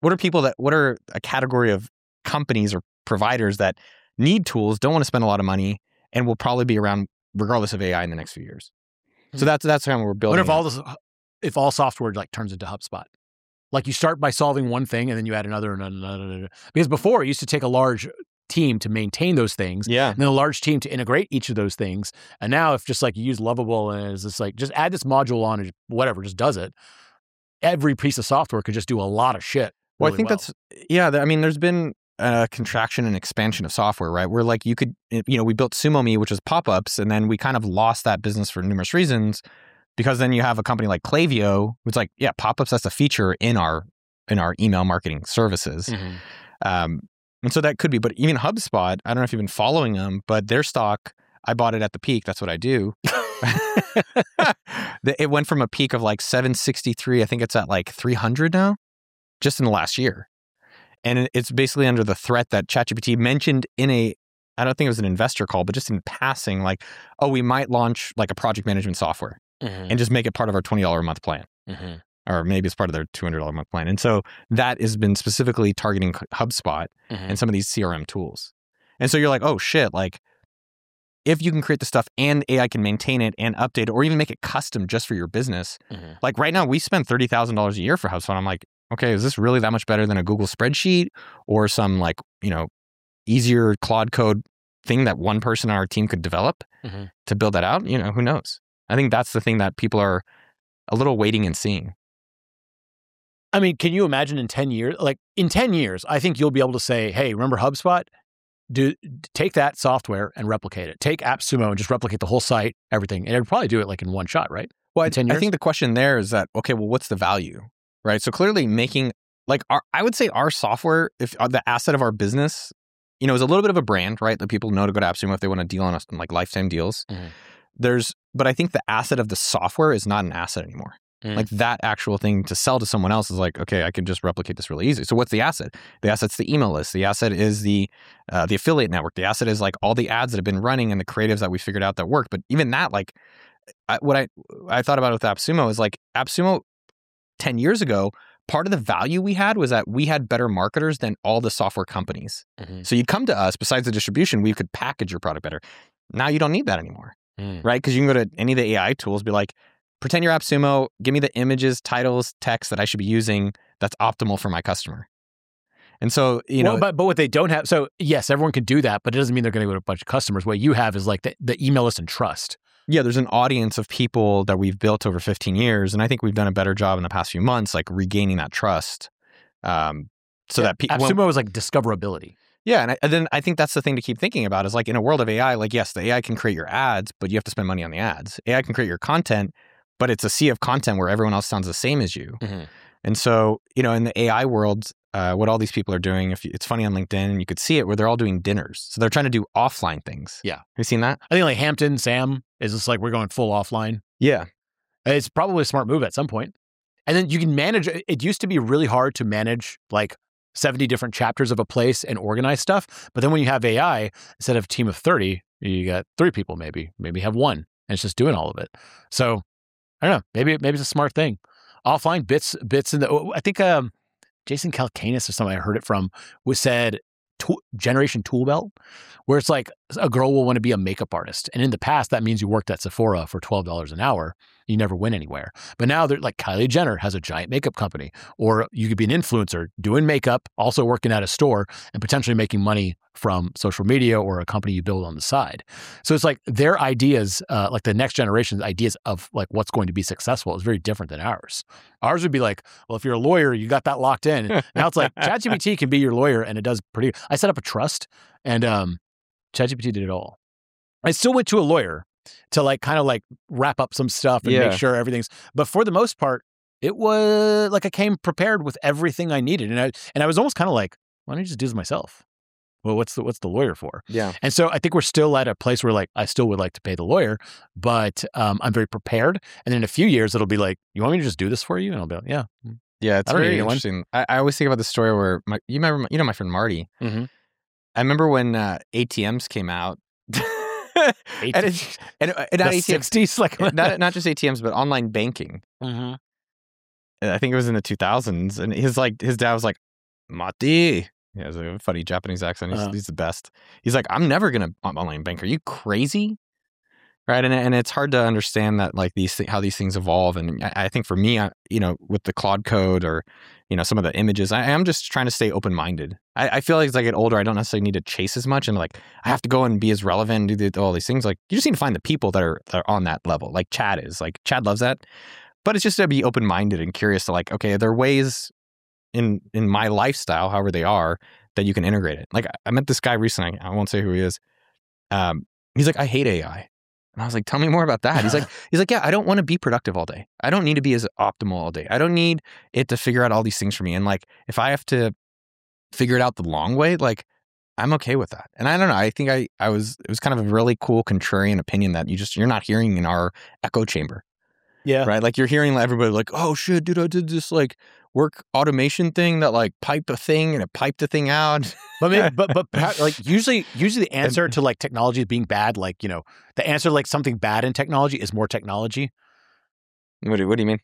a category of companies or providers that need tools, don't want to spend a lot of money, and will probably be around regardless of AI in the next few years? So that's how we're building. What if all software like turns into HubSpot? Like you start by solving one thing and then you add another and another. Because before it used to take a large team to maintain those things. Yeah. And then a large team to integrate each of those things. And now if just like you use Lovable and it's just like, just add this module on and whatever, just does it. Every piece of software could just do a lot of shit. Well, I think there's been a contraction and expansion of software, right? Where like you could, we built SumoMe, which was pop-ups, and then we kind of lost that business for numerous reasons, because then you have a company like Klaviyo, which like, yeah, pop-ups, that's a feature in our email marketing services. And so that could be, but even HubSpot, I don't know if you've been following them, but their stock, I bought it at the peak. That's what I do. It went from a peak of like 763. I think it's at like 300 now, just in the last year. And it's basically under the threat that ChatGPT mentioned I don't think it was an investor call, but just in passing, like, oh, we might launch like a project management software and just make it part of our $20 a month plan. Or maybe it's part of their $200 a month plan. And so that has been specifically targeting HubSpot and some of these CRM tools. And so you're like, oh shit, like if you can create the stuff and AI can maintain it and update it, or even make it custom just for your business. Like right now we spend $30,000 a year for HubSpot. I'm like, okay, is this really that much better than a Google spreadsheet or some like, easier Claude code thing that one person on our team could develop to build that out? Who knows? I think that's the thing that people are a little waiting and seeing. I mean, can you imagine in 10 years? Like in 10 years, I think you'll be able to say, hey, remember HubSpot? Take that software and replicate it. Take AppSumo and just replicate the whole site, everything. And it'd probably do it like in one shot, right? Well, I think the question there is that, okay, well, what's the value, right? So clearly making, like, I would say our software, if the asset of our business, is a little bit of a brand, right? That people know to go to AppSumo if they want to deal on like lifetime deals. But I think the asset of the software is not an asset anymore. Like that actual thing to sell to someone else is like, okay, I can just replicate this really easy. So what's the asset? The asset's the email list. The asset is the affiliate network. The asset is like all the ads that have been running and the creatives that we figured out that work. But even that, like what I thought about with AppSumo is like AppSumo 10 years ago, part of the value we had was that we had better marketers than all the software companies. So you'd come to us, besides the distribution, we could package your product better. Now you don't need that anymore, right? Because you can go to any of the AI tools, be like, pretend you're AppSumo, give me the images, titles, text that I should be using that's optimal for my customer. And so, you know. But what they don't have, so yes, everyone can do that, but it doesn't mean they're going to go to a bunch of customers. What you have is like the email list and trust. Yeah, there's an audience of people that we've built over 15 years. And I think we've done a better job in the past few months, like regaining that trust. That AppSumo is like discoverability. Yeah. And then I think that's the thing to keep thinking about is like in a world of AI, like, yes, the AI can create your ads, but you have to spend money on the ads. AI can create your content, but it's a sea of content where everyone else sounds the same as you. And so, you know, in the AI world, what all these people are doing, it's funny on LinkedIn, you could see it where they're all doing dinners. So they're trying to do offline things. Yeah. Have you seen that? I think like Hampton, Sam is just like, we're going full offline. Yeah. It's probably a smart move at some point. And then you can manage, it used to be really hard to manage like 70 different chapters of a place and organize stuff. But then when you have AI, instead of a team of 30, you got 3 people maybe have 1 and it's just doing all of it. So I don't know, maybe it's a smart thing. Offline bits in the, I think Jason Calacanis or somebody I heard it from was said Generation Tool Belt, where it's like a girl will want to be a makeup artist. And in the past, that means you worked at Sephora for $12 an hour. You never went anywhere. But now they're like Kylie Jenner has a giant makeup company, or you could be an influencer doing makeup, also working at a store and potentially making money from social media or a company you build on the side. So it's like their ideas, like the next generation's ideas of like what's going to be successful is very different than ours. Ours would be like, well, if you're a lawyer, you got that locked in. Now it's like ChatGPT can be your lawyer and it does pretty. I set up a trust and ChatGPT did it all. I still went to a lawyer to like kind of like wrap up some stuff and make sure everything's, but for the most part, it was like I came prepared with everything I needed. And I was almost kind of like, why don't you just do this myself? Well, what's the lawyer for? Yeah. And so I think we're still at a place where like, I still would like to pay the lawyer, but I'm very prepared. And in a few years, it'll be like, you want me to just do this for you? And I'll be like, yeah. Yeah, it's very interesting. I always think about the story where you know my friend Marty. I remember when ATMs came out. and not ATMs, 60s, like not just ATMs, but online banking. I think it was in the 2000s, and his dad was like, "Mati." He has a funny Japanese accent. He's the best. He's like, "I'm never gonna online bank. Are you crazy?" Right, and it's hard to understand that like how these things evolve. And I think for me, with the Claude Code or some of the images, I am just trying to stay open minded. I feel like as I get older, I don't necessarily need to chase as much, and like I have to go and be as relevant and do all these things. Like you just need to find the people that are on that level. Like Chad is. Like Chad loves that, but it's just to be open minded and curious to like, okay, there are ways in my lifestyle, however they are, that you can integrate it. Like I met this guy recently. I won't say who he is. He's like, I hate AI. And I was like, tell me more about that. He's like, yeah, I don't want to be productive all day. I don't need to be as optimal all day. I don't need it to figure out all these things for me. And like, if I have to figure it out the long way, like I'm okay with that. And I don't know. I think it was kind of a really cool contrarian opinion that you're not hearing in our echo chamber. Yeah. Right. Like you're hearing everybody like, oh shit, dude, I did this like work automation thing that like piped a thing and it piped a thing out. But like usually the answer to like technology being bad, like, the answer to like something bad in technology is more technology. What do you mean?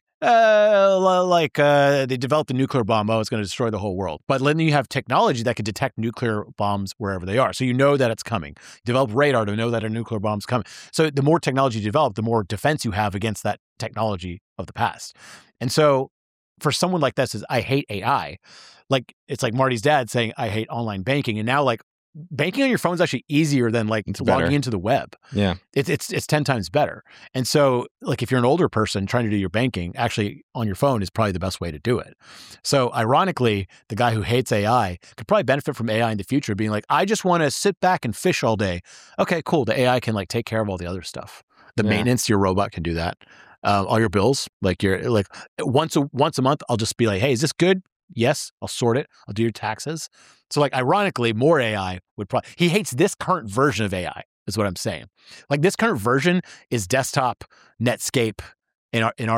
They developed a nuclear bomb. Oh, it's going to destroy the whole world. But then you have technology that can detect nuclear bombs wherever they are. So you know that it's coming. Develop radar to know that a nuclear bomb's coming. So the more technology you develop, the more defense you have against that technology of the past. And so for someone like this, I hate AI. Like it's like Marty's dad saying, I hate online banking. And now like banking on your phone is actually easier than like logging into the web. Yeah. It's 10 times better. And so like if you're an older person trying to do your banking, actually on your phone is probably the best way to do it. So ironically, the guy who hates AI could probably benefit from AI in the future, being like, I just want to sit back and fish all day. Okay, cool. The AI can like take care of all the other stuff. The maintenance to your robot can do that. All your bills, like you're like once a month, I'll just be like, hey, is this good? Yes, I'll sort it. I'll do your taxes. So like ironically, more AI would probably, he hates this current version of AI is what I'm saying. Like this current version is desktop Netscape in our day.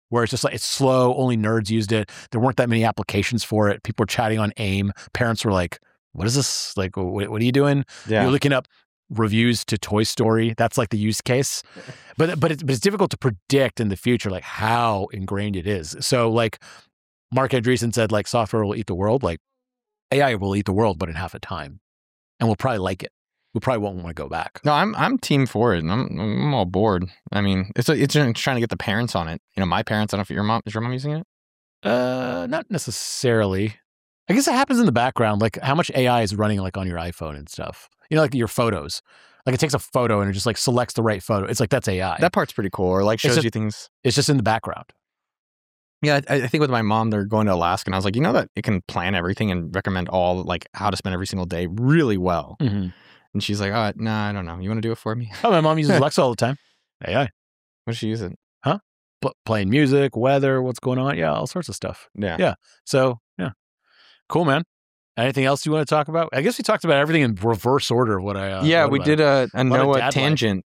where it's just like, it's slow, only nerds used it. There weren't that many applications for it. People were chatting on AIM. Parents were like, what is this? Like, what are you doing? Yeah. You're looking up reviews to Toy Story. That's like the use case. But it's difficult to predict in the future, like how ingrained it is. So like Mark Andreessen said, like software will eat the world. Like AI will eat the world, but in half a time. And we'll probably like it. We probably won't want to go back. No, I'm team for it. And I'm all bored. I mean, it's trying to get the parents on it. You know, my parents. I don't know if is your mom using it? Not necessarily. I guess it happens in the background, like how much AI is running like on your iPhone and stuff. You know, like your photos. Like it takes a photo and it just like selects the right photo. It's like that's AI. That part's pretty cool. Or like shows you things. It's just in the background. Yeah, I think with my mom, they're going to Alaska, and I was like, you know that it can plan everything and recommend all like how to spend every single day really well. Mm-hmm. And she's like, oh, no, I don't know. You want to do it for me? Oh, my mom uses Alexa all the time. AI. What does she use it? Huh? Playing music, weather, what's going on. Yeah, all sorts of stuff. Yeah. So, yeah. Cool, man. Anything else you want to talk about? I guess we talked about everything in reverse order of what I yeah, we did a Noah dad tangent.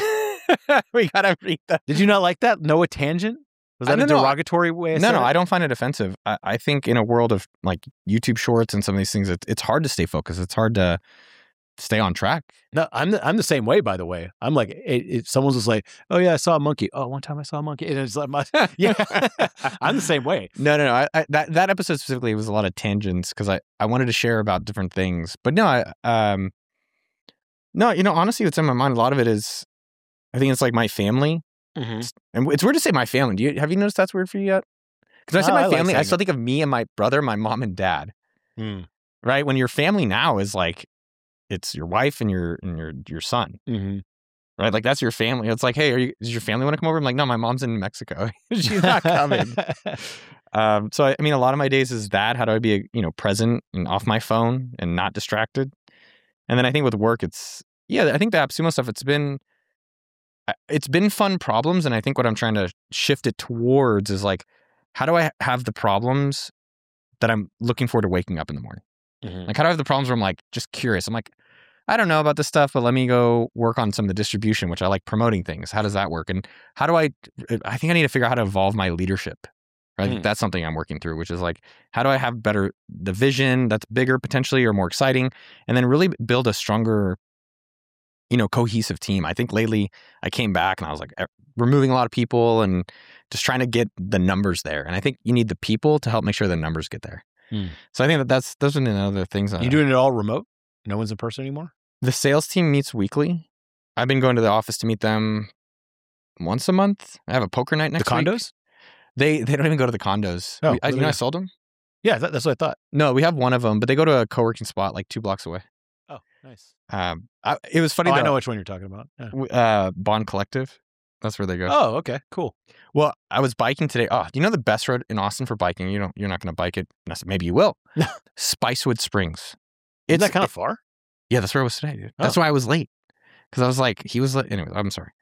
We got to read that. Did you not like that? Noah tangent? Was that a derogatory way? No, I don't find it offensive. I think in a world of like YouTube Shorts and some of these things, it's hard to stay focused. It's hard to stay on track. No, I'm the same way. By the way, I'm like, if someone's just like, oh yeah, I saw a monkey. Oh, one time I saw a monkey, and it's like, yeah, I'm the same way. No. That episode specifically was a lot of tangents because I wanted to share about different things, but no, no, you know, honestly, what's in my mind, a lot of it is, I think it's like my family. Mm-hmm. And it's weird to say my family. Have you noticed that's weird for you yet? Because when I say my family, I still think of me and my brother, my mom and dad. Mm. Right? When your family now is like, it's your wife and your son. Mm-hmm. Right? Like that's your family. It's like, hey, does your family want to come over? I'm like, no, my mom's in Mexico. She's not coming. So I mean, a lot of my days is that. How do I be, present and off my phone and not distracted? And then I think with work, I think the AppSumo stuff, it's been fun problems. And I think what I'm trying to shift it towards is like, how do I have the problems that I'm looking forward to waking up in the morning? Mm-hmm. Like, how do I have the problems where I'm like, just curious? I'm like, I don't know about this stuff, but let me go work on some of the distribution, which I like promoting things. How does that work? And how do I think I need to figure out how to evolve my leadership. Right? That's something I'm working through, which is like, how do I have the vision that's bigger potentially or more exciting? And then really build a stronger, cohesive team. I think lately I came back and I was like removing a lot of people and just trying to get the numbers there. And I think you need the people to help make sure the numbers get there. So I think those are the other things. You doing it all remote? No one's in person anymore? The sales team meets weekly. I've been going to the office to meet them once a month. I have a poker night next week. The condos? They don't even go to the condos. Oh, I sold them? Yeah, that's what I thought. No, we have one of them, but they go to a co-working spot like 2 blocks away. Oh, nice. It was funny. I know which one you're talking about. Yeah. Bond Collective. That's where they go. Oh, okay, cool. Well, I was biking today. Oh, do you know the best road in Austin for biking? You're not going to bike it. Maybe you will. Spicewood Springs. Isn't that kind of far? Yeah, that's where I was today, dude. That's why I was late. Because I was like, he was late. Anyway, I'm sorry.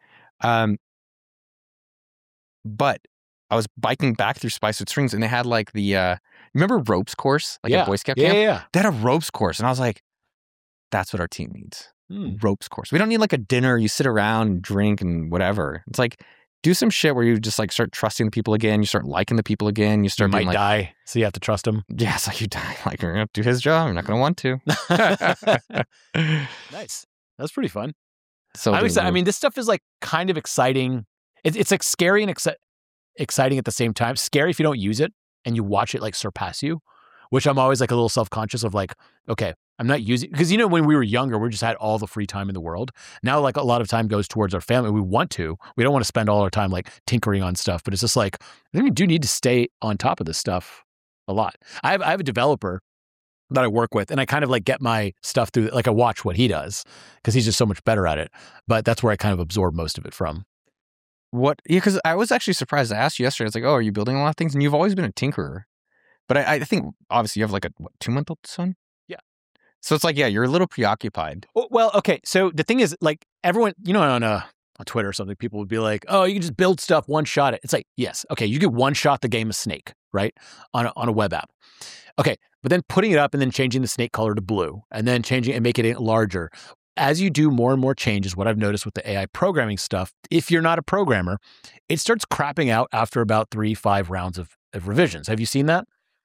But I was biking back through Spicewood Springs and they had like the, remember ropes course? Like a Boy Scout camp? Yeah. They had a ropes course. And I was like, that's what our team needs. Ropes course. We don't need like a dinner. You sit around and drink and whatever. It's like, do some shit where you just like start trusting the people again. You start liking the people again. You start being like, die, so you have to trust them. Yeah, it's like you die. Like you're going to do his job. You're not going to want to. Nice. That's pretty fun. So I mean, this stuff is like kind of exciting. It's like scary and exciting at the same time. Scary if you don't use it and you watch it like surpass you, which I'm always like a little self-conscious of like, okay, I'm not using, because when we were younger, we just had all the free time in the world. Now, like a lot of time goes towards our family. We don't want to spend all our time like tinkering on stuff, but it's just like, I think we do need to stay on top of this stuff a lot. I have a developer that I work with and I kind of like get my stuff through, like I watch what he does because he's just so much better at it. But that's where I kind of absorb most of it from. What? Yeah, because I was actually surprised. I asked you yesterday, I was like, oh, are you building a lot of things? And you've always been a tinkerer. But I think obviously you have like a 2-month-old son? Yeah. So it's like, yeah, you're a little preoccupied. Well, okay. So the thing is, like everyone, on Twitter or something, people would be like, oh, you can just build stuff, one shot it. It's like, yes. Okay. You get one shot the game of Snake, right? On a web app. Okay. But then putting it up and then changing the snake color to blue and then changing and making it larger. as you do more and more changes, what I've noticed with the AI programming stuff, if you're not a programmer, it starts crapping out after about 3-5 rounds of revisions. Have you seen that?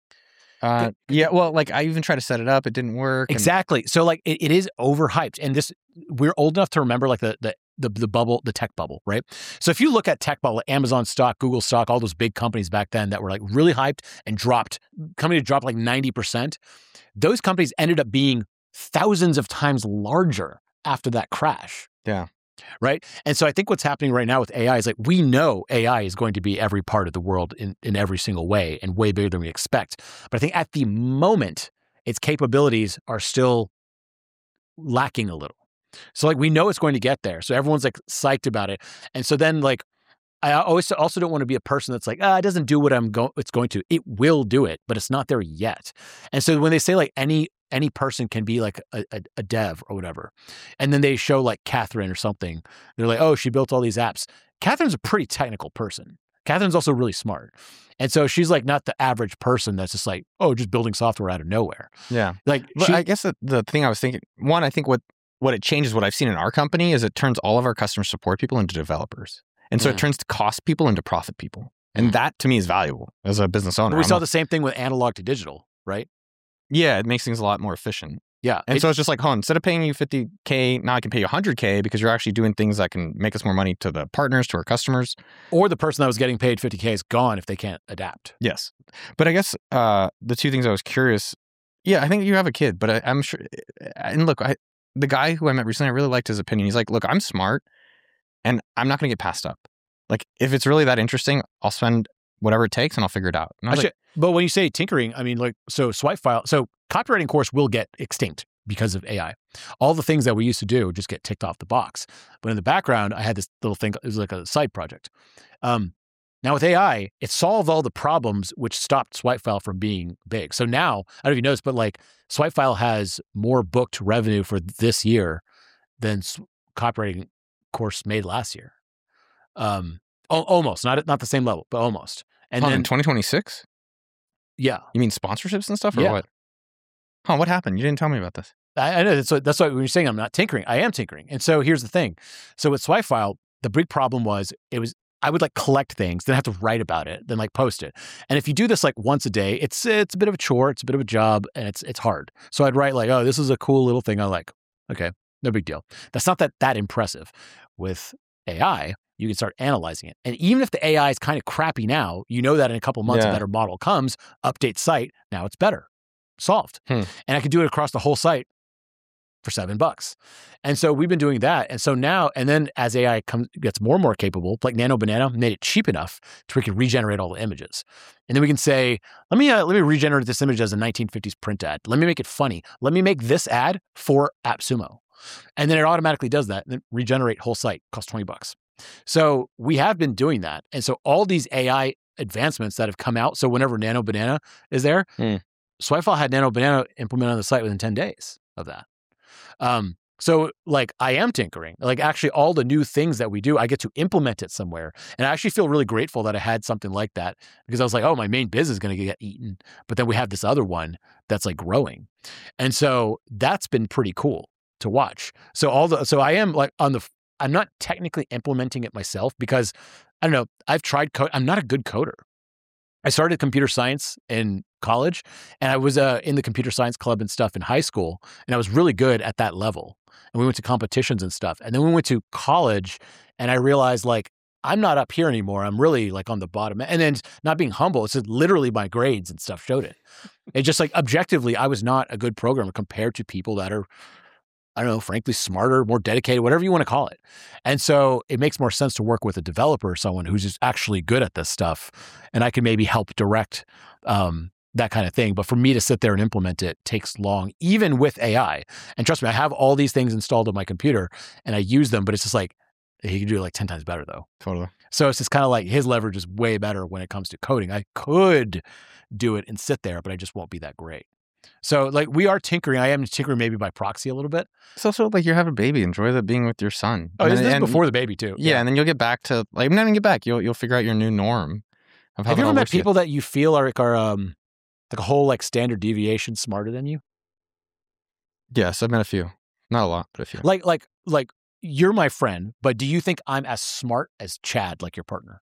Yeah, well, like I even tried to set it up, it didn't work. Exactly. So like it is overhyped, and we're old enough to remember like the bubble, the tech bubble, right? So if you look at tech bubble, Amazon stock, Google stock, all those big companies back then that were like really hyped and companies dropped like 90%. Those companies ended up being thousands of times larger after that crash. Yeah. Right. And so I think what's happening right now with AI is like, we know AI is going to be every part of the world in every single way and way bigger than we expect. But I think at the moment, its capabilities are still lacking a little. So like, we know it's going to get there. So everyone's like psyched about it. And so then like, I also don't want to be a person that's like, it doesn't do what it's going to. It will do it, but it's not there yet. And so when they say like any person can be like a dev or whatever, and then they show like Catherine or something, they're like, oh, she built all these apps. Catherine's a pretty technical person. Catherine's also really smart. And so she's like not the average person that's just like, oh, just building software out of nowhere. Yeah. Like, I guess the thing I was thinking, one, I think what it changes, what I've seen in our company is it turns all of our customer support people into developers. And so it turns cost people into profit people. And that to me is valuable as a business owner. We saw the same thing with analog to digital, right? Yeah, it makes things a lot more efficient. Yeah. And so it's just like, instead of paying you $50K, now I can pay you $100K because you're actually doing things that can make us more money to the partners, to our customers. Or the person that was getting paid $50K is gone if they can't adapt. Yes. But I guess the two things I was curious, I think you have a kid, but I'm sure, and look, the guy who I met recently, I really liked his opinion. He's like, look, I'm smart and I'm not going to get passed up. Like, if it's really that interesting, I'll spend whatever it takes and I'll figure it out. But when you say tinkering, I mean, like, so SwipeFile, so copywriting course will get extinct because of AI. All the things that we used to do just get ticked off the box. But in the background, I had this little thing, it was like a side project. Now with AI, it solved all the problems which stopped SwipeFile from being big. So now, I don't know if you noticed, but like SwipeFile has more booked revenue for this year than copywriting course made last year. Almost, not the same level, but almost. And then in 2026? Yeah. You mean sponsorships and stuff or Yeah. what? What happened? You didn't tell me about this. I know. That's why when you're saying I'm not tinkering, I am tinkering. And so here's the thing. So with SwipeFile, the big problem was I would like collect things, then have to write about it, then like post it. And if you do this like once a day, it's a bit of a chore, it's a bit of a job, and it's hard. So I'd write like, oh, this is a cool little thing I like. Okay, no big deal. That's not that impressive. With AI, you can start analyzing it. And even if the AI is kind of crappy now, you know that in a couple months a better model comes, update site, now it's better. Solved. And I could do it across the whole site for $7. And so we've been doing that. And so now, and then as AI gets more and more capable, like Nano Banana made it cheap enough to where we can regenerate all the images. And then we can say, let me regenerate this image as a 1950s print ad. Let me make it funny. Let me make this ad for AppSumo. And then it automatically does that. And then regenerate whole site, costs $20. So we have been doing that. And so all these AI advancements that have come out, so whenever Nano Banana is there, SwipeFile had Nano Banana implemented on the site within 10 days of that. So like I am tinkering, like actually all the new things that we do, I get to implement it somewhere. And I actually feel really grateful that I had something like that because I was like, oh, my main business is going to get eaten. But then we have this other one that's like growing. And so that's been pretty cool to watch. So I am like I'm not technically implementing it myself because I don't know, I've tried code. I'm not a good coder. I started computer science in college and I was in the computer science club and stuff in high school. And I was really good at that level. And we went to competitions and stuff. And then we went to college and I realized like, I'm not up here anymore. I'm really like on the bottom. And then not being humble, it's just literally my grades and stuff showed it. It's just like objectively, I was not a good programmer compared to people that are, I don't know, frankly, smarter, more dedicated, whatever you want to call it. And so it makes more sense to work with a developer or someone who's just actually good at this stuff. And I can maybe help direct that kind of thing. But for me to sit there and implement it takes long, even with AI. And trust me, I have all these things installed on my computer and I use them, but it's just like, he can do it like 10 times better though. Totally. So it's just kind of like his leverage is way better when it comes to coding. I could do it and sit there, but I just won't be that great. So like we are tinkering. I am tinkering maybe by proxy a little bit. It's also like you're having a baby. Enjoy the being with your son. Oh, this is before the baby too. Yeah, and then you'll get back to like not even get back. You'll figure out your new norm of how. Have you ever met people that you feel are like a whole like standard deviation smarter than you? Yes, I've met a few. Not a lot, but a few. Like you're my friend, but do you think I'm as smart as Chad, like your partner?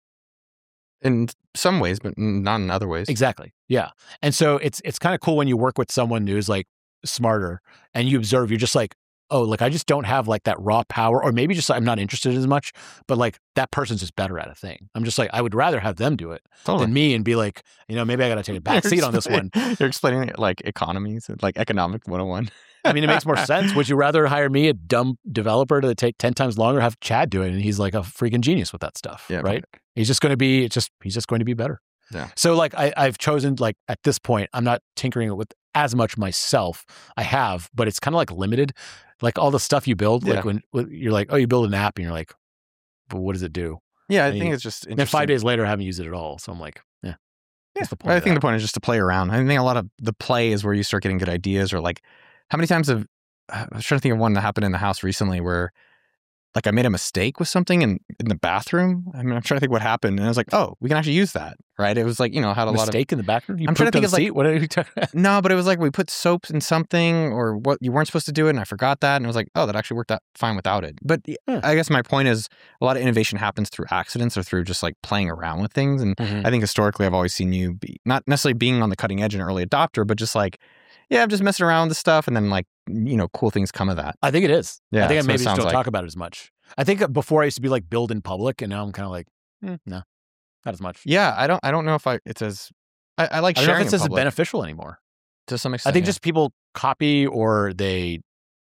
In some ways, but not in other ways. Exactly. Yeah. And so it's kind of cool when you work with someone who's like smarter and you observe, you're just like, oh, like I just don't have like that raw power, or maybe just I'm not interested as much, but like that person's just better at a thing. I'm just like, I would rather have them do it than me and be like, maybe I got to take a back seat on this one. You're explaining like economies, like economic 101. I mean, it makes more sense. Would you rather hire me, a dumb developer, to take 10 times longer, have Chad do it? And he's like a freaking genius with that stuff, right? He's just going to be, he's just going to be better. Yeah. So like I've chosen, like at this point, I'm not tinkering with as much myself. I have, but it's kind of like limited. Like all the stuff you build, like when you're like, oh, you build an app and you're like, but what does it do? Yeah, I think it's just interesting. Then 5 days later, I haven't used it at all. So I'm like, what's the point? I think the point is just to play around. I think a lot of the play is where you start getting good ideas, or like how many times I was trying to think of one that happened in the house recently where like I made a mistake with something in the bathroom. I mean, I'm trying to think what happened. And I was like, oh, we can actually use that, right? It was like, had a lot of... Mistake in the bathroom? I'm trying to think of like... What are you talking about? No, but it was like we put soap in something or what you weren't supposed to do it, and I forgot that. And I was like, oh, that actually worked out fine without it. But I guess my point is a lot of innovation happens through accidents or through just like playing around with things. And I think historically I've always seen you be, not necessarily being on the cutting edge and early adopter, but just like, I'm just messing around with stuff, and then like, cool things come of that. I think it is. Yeah, I think I maybe just don't talk about it as much. I think before I used to be like build in public, and now I'm kind of like, no, not as much. Yeah, I don't know if it's as I like sharing. I don't know if it's as beneficial anymore. To some extent, I think just people copy or they.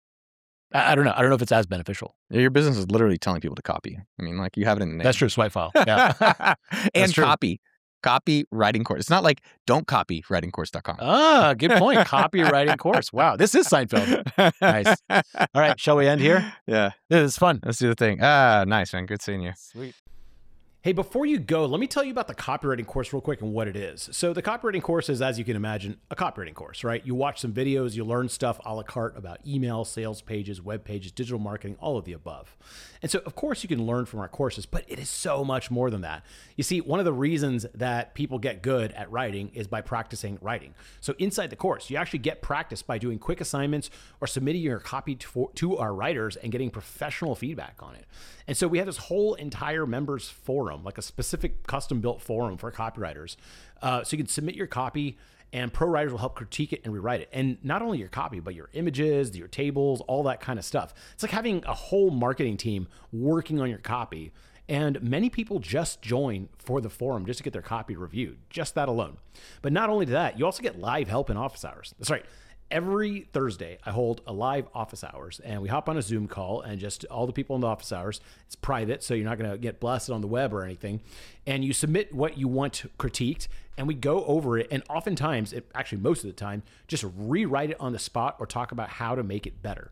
I don't know. I don't know if it's as beneficial. Your business is literally telling people to copy. I mean, like you have it in the name. That's true. Swipe file. Yeah, and copy. Copy writing course. It's not like don't copy writingcourse.com. Ah, good point. Copy writing course. Wow. This is Seinfeld. Nice. All right. Shall we end here? Yeah. This is fun. Let's do the thing. Nice, man. Good seeing you. Sweet. Hey, before you go, let me tell you about the copywriting course real quick and what it is. So the copywriting course is, as you can imagine, a copywriting course, right? You watch some videos, you learn stuff a la carte about email, sales pages, web pages, digital marketing, all of the above. And so, of course, you can learn from our courses, but it is so much more than that. You see, one of the reasons that people get good at writing is by practicing writing. So inside the course, you actually get practice by doing quick assignments or submitting your copy to our writers and getting professional feedback on it. And so we have this whole entire members forum, like a specific custom built forum for copywriters. So you can submit your copy and pro writers will help critique it and rewrite it. And not only your copy, but your images, your tables, all that kind of stuff. It's like having a whole marketing team working on your copy. And many people just join for the forum just to get their copy reviewed, just that alone. But not only that, you also get live help in office hours. That's right. Every Thursday, I hold a live office hours, and we hop on a Zoom call, and just all the people in the office hours. It's private, so you're not going to get blasted on the web or anything. And you submit what you want critiqued, and we go over it. And oftentimes, actually most of the time, just rewrite it on the spot or talk about how to make it better.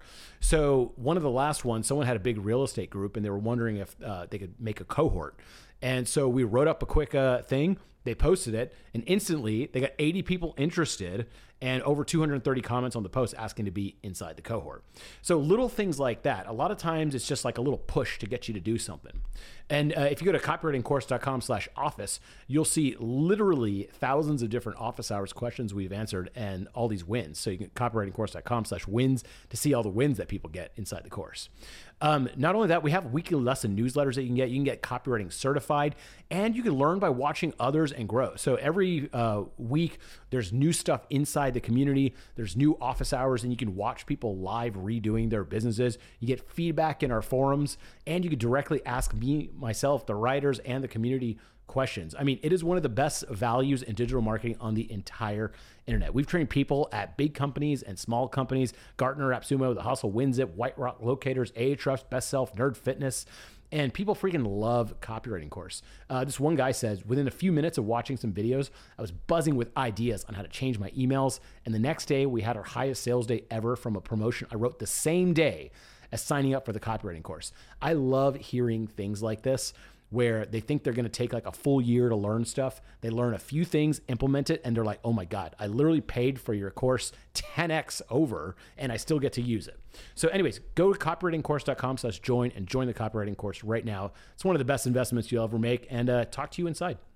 So one of the last ones, someone had a big real estate group, and they were wondering if they could make a cohort. And so we wrote up a quick thing. They posted it, and instantly they got 80 people interested and over 230 comments on the post asking to be inside the cohort. So little things like that. A lot of times it's just like a little push to get you to do something. And if you go to copywritingcourse.com/office, you'll see literally thousands of different office hours questions we've answered and all these wins. So you can copywritingcourse.com/wins to see all the wins that people get inside the course. Not only that, we have weekly lesson newsletters that you can get. You can get copywriting certified, and you can learn by watching others and grow. So every week, there's new stuff inside the community. There's new office hours, and you can watch people live redoing their businesses. You get feedback in our forums, and you can directly ask me, myself, the writers, and the community questions. I mean, it is one of the best values in digital marketing on the entire internet. We've trained people at big companies and small companies, Gartner, AppSumo, The Hustle, WinZip, White Rock Locators, Ahrefs, Best Self, Nerd Fitness, and people freaking love copywriting course. This one guy says, within a few minutes of watching some videos, I was buzzing with ideas on how to change my emails. And the next day we had our highest sales day ever from a promotion I wrote the same day as signing up for the copywriting course. I love hearing things like this, where they think they're going to take like a full year to learn stuff. They learn a few things, implement it, and they're like, oh my God, I literally paid for your course 10x over and I still get to use it. So anyways, go to copywritingcourse.com/join and join the copywriting course right now. It's one of the best investments you'll ever make, and talk to you inside.